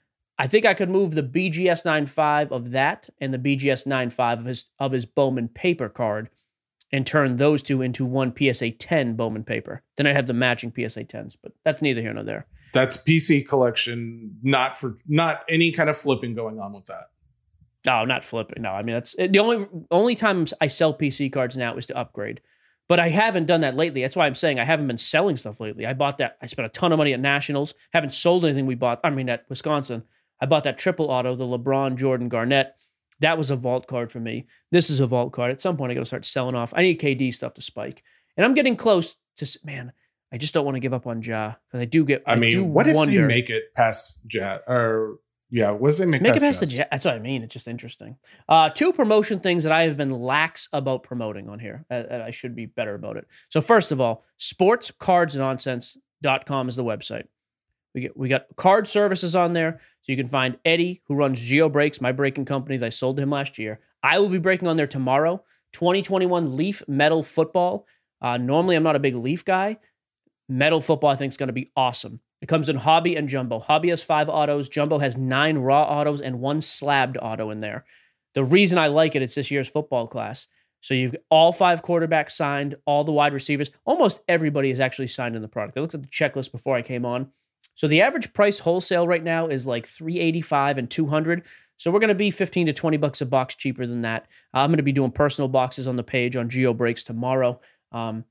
I think I could move the B G S ninety-five of that and the B G S ninety-five of his of his Bowman paper card and turn those two into one P S A ten Bowman paper. Then I'd have the matching P S A tens, but that's neither here nor there. That's P C collection, not for not any kind of flipping going on with that. No, not flipping. No, I mean, that's the only only times I sell P C cards now is to upgrade. But I haven't done that lately. That's why I'm saying I haven't been selling stuff lately. I bought that. I spent a ton of money at Nationals. Haven't sold anything we bought. I mean, at Wisconsin. I bought that triple auto, the LeBron, Jordan, Garnett. That was a vault card for me. This is a vault card. At some point, I got to start selling off. I need K D stuff to spike. And I'm getting close to, man, I just don't want to give up on Ja. Because I do get, I, I mean, do what if wonder, they make it past Ja? Or, yeah, what if they make, make past it past Jazz? the Jazz? That's what I mean. It's just interesting. Uh, two promotion things that I have been lax about promoting on here. Uh, I should be better about it. So first of all, sports cards nonsense dot com is the website. We get we got card services on there, so you can find Eddie, who runs Geo Breaks, my breaking company that I sold to him last year. I will be breaking on there tomorrow. twenty twenty-one Leaf Metal Football. Uh, normally, I'm not a big Leaf guy. Metal Football, I think, is going to be awesome. It comes in Hobby and Jumbo. Hobby has five autos. Jumbo has nine raw autos and one slabbed auto in there. The reason I like it, it's this year's football class. So you've got all five quarterbacks signed, all the wide receivers. Almost everybody is actually signed in the product. I looked at the checklist before I came on. So the average price wholesale right now is like three eighty-five and two hundred. So we're going to be fifteen to twenty bucks a box cheaper than that. Uh, I'm going to be doing personal boxes on the page on Geo Breaks tomorrow. Um,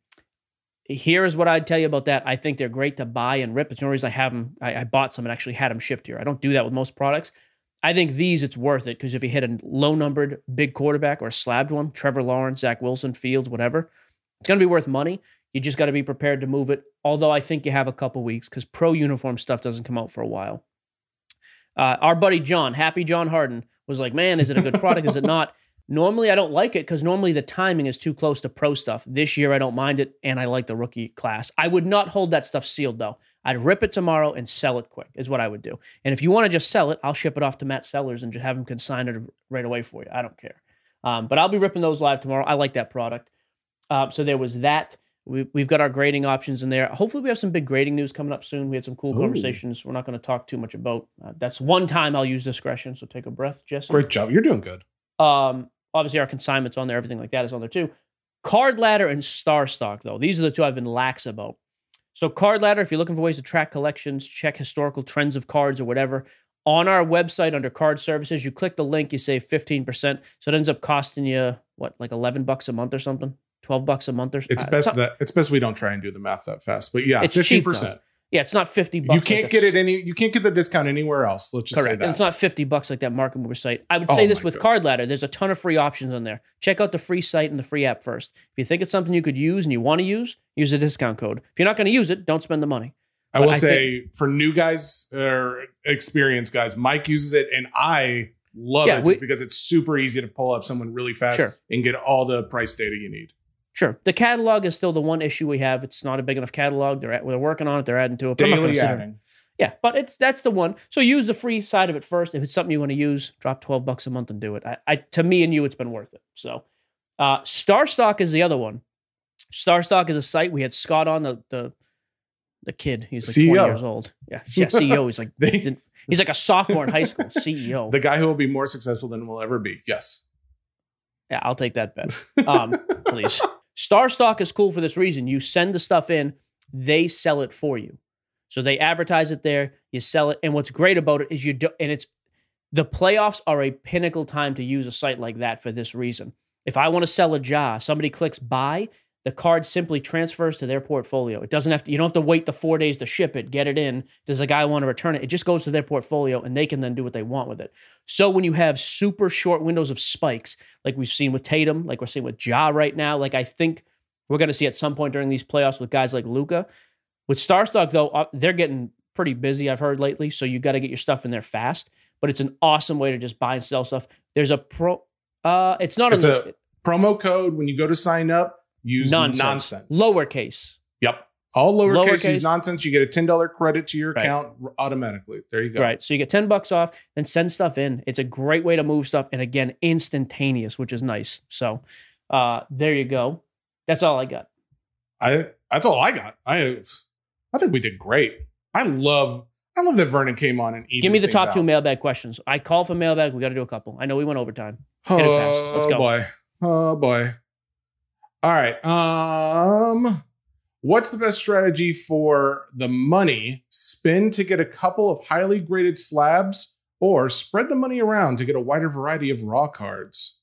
here is what I'd tell you about that. I think they're great to buy and rip. It's the only reason I have them. I, I bought some and actually had them shipped here. I don't do that with most products. I think these, it's worth it because if you hit a low-numbered big quarterback or a slabbed one, Trevor Lawrence, Zach Wilson, Fields, whatever, it's going to be worth money. You just got to be prepared to move it, although I think you have a couple weeks because pro uniform stuff doesn't come out for a while. Uh, our buddy John, Happy John Harden, was like, man, is it a good product? Is it not? Normally, I don't like it because normally the timing is too close to pro stuff. This year, I don't mind it, and I like the rookie class. I would not hold that stuff sealed, though. I'd rip it tomorrow and sell it quick is what I would do. And if you want to just sell it, I'll ship it off to Matt Sellers and just have him consign it right away for you. I don't care. Um, but I'll be ripping those live tomorrow. I like that product. Uh, so there was that. We, we've got our grading options in there. Hopefully we have some big grading news coming up soon. We had some cool Ooh. conversations we're not going to talk too much about. Uh, that's one time I'll use discretion, so take a breath, Jesse. Great job. You're doing good. Um, obviously, our consignment's on there. Everything like that is on there, too. Card Ladder and Star Stock, though. These are the two I've been lax about. So Card Ladder, if you're looking for ways to track collections, check historical trends of cards or whatever, on our website under card services, you click the link, you save fifteen percent. So it ends up costing you, what, like eleven bucks a month or something? twelve bucks a month or something? It's best uh, that it's best we don't try and do the math that fast. But yeah, it's fifteen percent. Cheap, yeah, it's not fifty bucks. You can't like get it any you can't get the discount anywhere else. Let's just correct. say that. And it's not fifty bucks like that Market Mover site. I would Oh say this my with God. Card Ladder. There's a ton of free options on there. Check out the free site and the free app first. If you think it's something you could use and you want to use, use a discount code. If you're not going to use it, don't spend the money. I But will I say think- for new guys or experienced guys, Mike uses it and I love Yeah, it we- just because it's super easy to pull up someone really fast Sure. and get all the price data you need. Sure. The catalog is still the one issue we have. It's not a big enough catalog. They're at, we're working on it. They're adding to it. But I'm not gonna Daily sit here- adding. Yeah, but it's that's the one. So use the free side of it first. If it's something you want to use, drop twelve bucks a month and do it. I, I to me and you, it's been worth it. So uh, Star Stock is the other one. Star Stock is a site. We had Scott on, the the, the kid. He's like C E O. twenty years old. Yeah, yeah, C E O. He's like They- he's like a sophomore in high school. C E O. The guy who will be more successful than we'll ever be. Yes. Yeah, I'll take that bet. Um, please. Star Stock is cool for this reason. You send the stuff in, they sell it for you. So they advertise it there, you sell it. And what's great about it is you do, and it's the playoffs are a pinnacle time to use a site like that for this reason. If I want to sell a Ja, somebody clicks buy, the card simply transfers to their portfolio. It doesn't have to, you don't have to wait the four days to ship it, get it in. Does a guy want to return it? It just goes to their portfolio and they can then do what they want with it. So when you have super short windows of spikes, like we've seen with Tatum, like we're seeing with Ja right now, like I think we're going to see at some point during these playoffs with guys like Luka. With StarStock, though, uh, they're getting pretty busy, I've heard lately, so you got to get your stuff in there fast. But it's an awesome way to just buy and sell stuff. There's a pro... Uh, it's not it's a... a promo code when you go to sign up. Use nonsense. nonsense. Lowercase. Yep. All lowercase, Lowercase. use nonsense. You get a ten dollars credit to your Right. account automatically. There you go. Right. So you get ten bucks off, then send stuff in. It's a great way to move stuff. And again, instantaneous, which is nice. So uh, there you go. That's all I got. I that's all I got. I I think we did great. I love I love that Vernon came on and evened Give me the things top two out. mailbag questions. I call for mailbag. We got to do a couple. I know we went overtime. Hit it Oh fast. Let's go. boy. Oh boy. All right. Um what's the best strategy for the money? Spin to get a couple of highly graded slabs or spread the money around to get a wider variety of raw cards?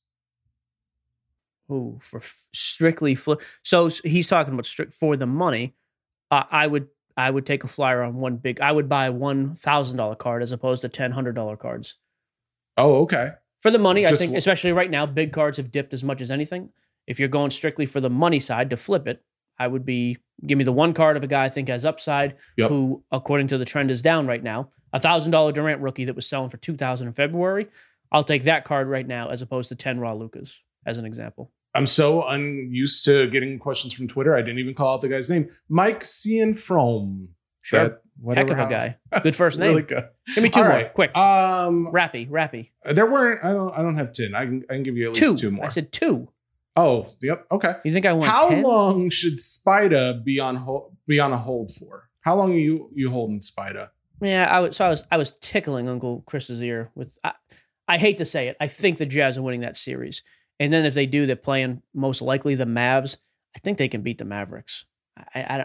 Ooh, for f- strictly flip. So s- he's talking about strict for the money. Uh, I would I would take a flyer on one big. I would buy one thousand dollar card as opposed to ten hundred dollar cards. Oh, okay. For the money, I Just think, w- especially right now, big cards have dipped as much as anything. If you're going strictly for the money side to flip it, I would be give me the one card of a guy I think has upside, Yep. who, according to the trend, is down right now. A thousand dollar Durant rookie that was selling for two thousand in February. I'll take that card right now as opposed to ten raw Lucas, as an example. I'm so unused to getting questions from Twitter. I didn't even call out the guy's name. Mike Cianfrome. Sure. That- whatever Heck of a how- guy. Good first It's name. Really good. Give me two All more, right. quick. Um, Rappy, Rappy. there weren't. I don't. I don't have ten. I can. I can give you at least Two. two more. I said two. Oh, yep. Okay. You think I want How ten? long should Spida be on hold? Be on a hold for? How long are you you holding Spida? Yeah, I was. So I was. I was tickling Uncle Chris's ear with. I, I hate to say it. I think the Jazz are winning that series, and then if they do, they're playing most likely the Mavs. I think they can beat the Mavericks. I. I, I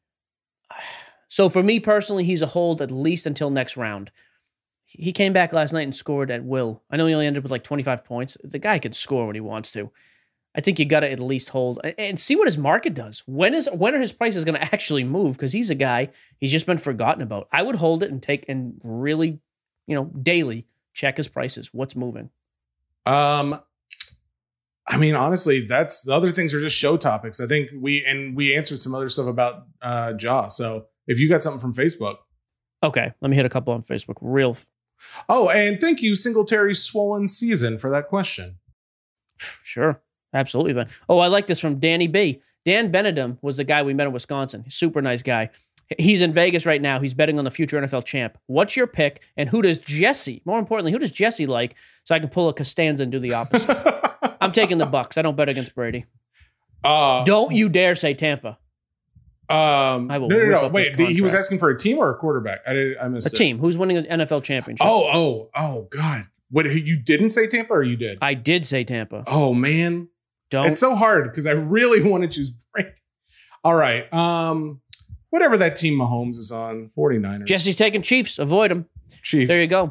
so for me personally, he's a hold at least until next round. He came back last night and scored at will. I know he only ended up with like twenty-five points. The guy can score when he wants to. I think you got to at least hold and see what his market does. When is when are his prices going to actually move? Because he's a guy, he's just been forgotten about. I would hold it and take and really, you know, daily check his prices. What's moving? Um, I mean, honestly, that's the other things are just show topics. I think we and we answered some other stuff about uh Ja. So if you got something from Facebook. Okay, let me hit a couple on Facebook. Real. Oh, and thank you, Singletary Swollen Season, for that question. Sure. Absolutely. Then. Oh, I like this from Danny B. Dan Benedum was the guy we met in Wisconsin. Super nice guy. He's in Vegas right now. He's betting on the future N F L champ. What's your pick? And who does Jesse, more importantly, who does Jesse like so I can pull a Costanza and do the opposite? I'm taking the Bucks. I don't bet against Brady. Uh, Don't you dare say Tampa. Um, I no, will no, rip no. up Wait, his the- he was contract. asking for a team or a quarterback? I did. I missed A it. team. Who's winning the N F L championship? Oh, oh, oh, God. What, you didn't say Tampa or you did? I did say Tampa. Oh, man. Don't. It's so hard because I really want to choose Brady. All right. Um, whatever that team Mahomes is on, 49ers. Jesse's taking Chiefs. Avoid them. Chiefs. There you go.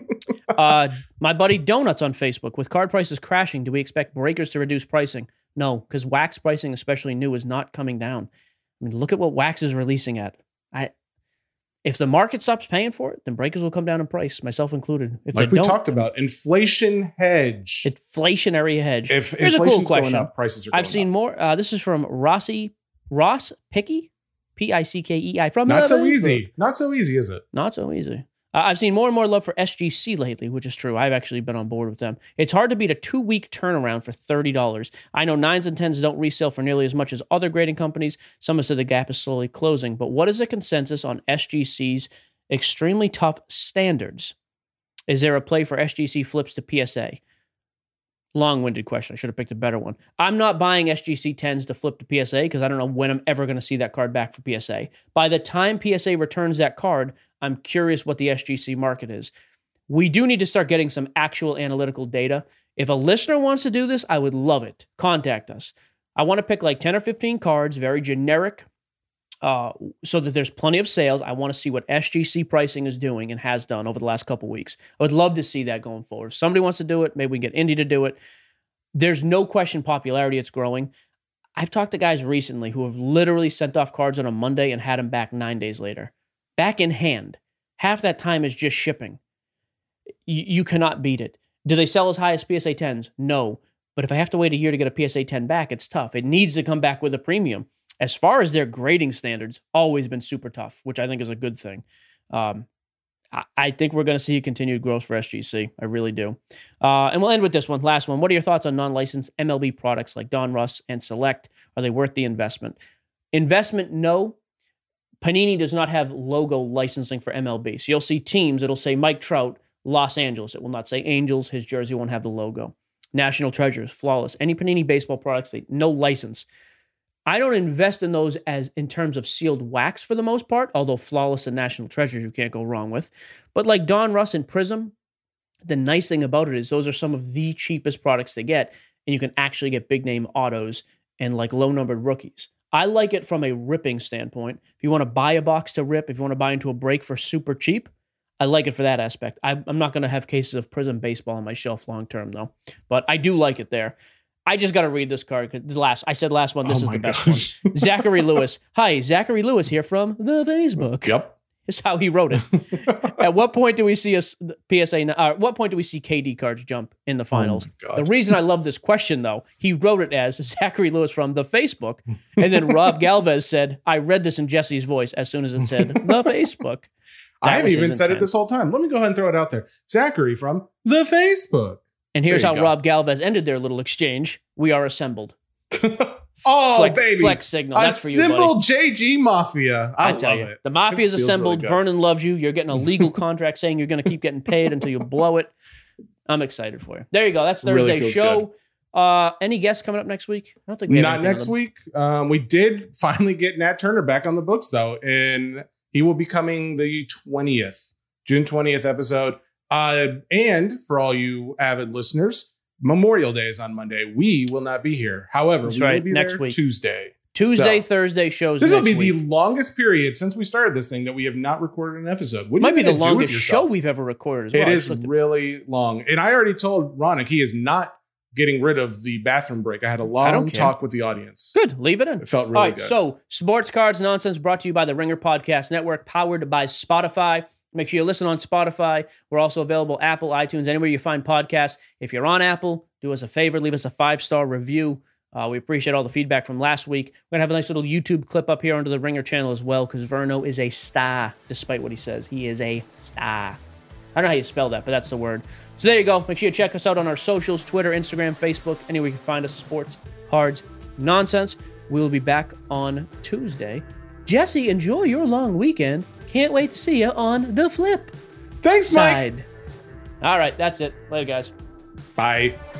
uh, my buddy Donuts on Facebook. With card prices crashing, do we expect breakers to reduce pricing? No, because wax pricing, especially new, is not coming down. I mean, look at what wax is releasing at. I, if the market stops paying for it, then breakers will come down in price, myself included. If Like they we don't, talked about, inflation hedge. inflationary hedge. If Here's a inflation's cool question. going up, prices are going I've seen up. more. Uh, this is from Rossi Ross Pickey, P I C K E I from Not so uh, easy. Not so easy, is it? Not so easy. Uh, I've seen more and more love for S G C lately, which is true. I've actually been on board with them. It's hard to beat a two-week turnaround for thirty dollars. I know nines and tens don't resell for nearly as much as other grading companies. Some have said the gap is slowly closing. But what is the consensus on S G C's extremely tough standards? Is there a play for S G C flips to P S A? Long-winded question. I should have picked a better one. I'm not buying S G C tens to flip to P S A because I don't know when I'm ever going to see that card back for P S A. By the time P S A returns that card, I'm curious what the S G C market is. We do need to start getting some actual analytical data. If a listener wants to do this, I would love it. Contact us. I want to pick like ten or fifteen cards, very generic, uh, so that there's plenty of sales. I want to see what S G C pricing is doing and has done over the last couple weeks. I would love to see that going forward. If somebody wants to do it, maybe we can get Indy to do it. There's no question popularity, it's growing. I've talked to guys recently who have literally sent off cards on a Monday and had them back nine days later. Back in hand. Half that time is just shipping. You, you cannot beat it. Do they sell as high as P S A tens? No. But if I have to wait a year to get a P S A ten back, it's tough. It needs to come back with a premium. As far as their grading standards, always been super tough, which I think is a good thing. Um, I, I think we're going to see continued growth for S G C. I really do. Uh, and we'll end with this one. Last one. What are your thoughts on non-licensed M L B products like Donruss and Select? Are they worth the investment? Investment, no. Panini does not have logo licensing for M L B. So you'll see teams, it'll say Mike Trout, Los Angeles. It will not say Angels. His jersey won't have the logo. National Treasures, Flawless. Any Panini baseball products, they, no license. I don't invest in those as in terms of sealed wax for the most part, although Flawless and National Treasures you can't go wrong with. But like Donruss and Prism, the nice thing about it is those are some of the cheapest products to get, and you can actually get big name autos and like low numbered rookies. I like it from a ripping standpoint. If you want to buy a box to rip, if you want to buy into a break for super cheap, I like it for that aspect. I, I'm not going to have cases of Prism baseball on my shelf long term though, but I do like it there. I just got to read this card because the last I said last one. This Oh is my the best gosh. one. Zachary Lewis. Hi, Zachary Lewis here from the Facebook. Yep. Is how he wrote it. At what point do we see a s- P S A? Uh, at what point do we see K D cards jump in the finals? Oh my The God. reason I love this question, though, he wrote it as Zachary Lewis from the Facebook, and then Rob Galvez said, "I read this in Jesse's voice as soon as it said the Facebook." I That haven't was even his said it intent. this whole time. Let me go ahead and throw it out there. Zachary from the Facebook. And here's There how you go. Rob Galvez ended their little exchange. We are assembled. Oh, Flex, baby. Flex signal. That's for you, buddy. Assemble J G Mafia. I, I tell love you, it. the mafia is It feels assembled. really good. Vernon loves you. You're getting a legal contract saying you're going to keep getting paid until you blow it. I'm excited for you. There you go. That's Really Thursday's feels show. Uh, any guests coming up next week? I don't think we have Not anything next on the- week. Um, we did finally get Nat Turner back on the books, though, and he will be coming the twentieth, June twentieth episode. Uh, and for all you avid listeners, Memorial Day is on Monday. We will not be here. However, That's we right, will be next there week. Tuesday. Tuesday, So, Thursday shows. This will next be week. the longest period since we started this thing that we have not recorded an episode. What do Might you be the gonna do with longest show yourself? we've ever recorded as well. It I is just looked at- really long. And I already told Ronick he is not getting rid of the bathroom break. I had a don't long care. talk with the audience. Good. Leave it in. It felt really All right, good. so Sports Cards Nonsense brought to you by the Ringer Podcast Network, powered by Spotify. Make sure you listen on Spotify. We're also available Apple, iTunes, anywhere you find podcasts. If you're on Apple, do us a favor, leave us a five-star review. Uh, we appreciate all the feedback from last week. We're going to have a nice little YouTube clip up here under the Ringer channel as well, because Verno is a star, despite what he says. He is a star. I don't know how you spell that, but that's the word. So there you go. Make sure you check us out on our socials, Twitter, Instagram, Facebook, anywhere you can find us, Sports Cards Nonsense. We will be back on Tuesday. Jesse, enjoy your long weekend. Can't wait to see you on the flip Thanks, Mike. side. All right, that's it. Later, guys. Bye.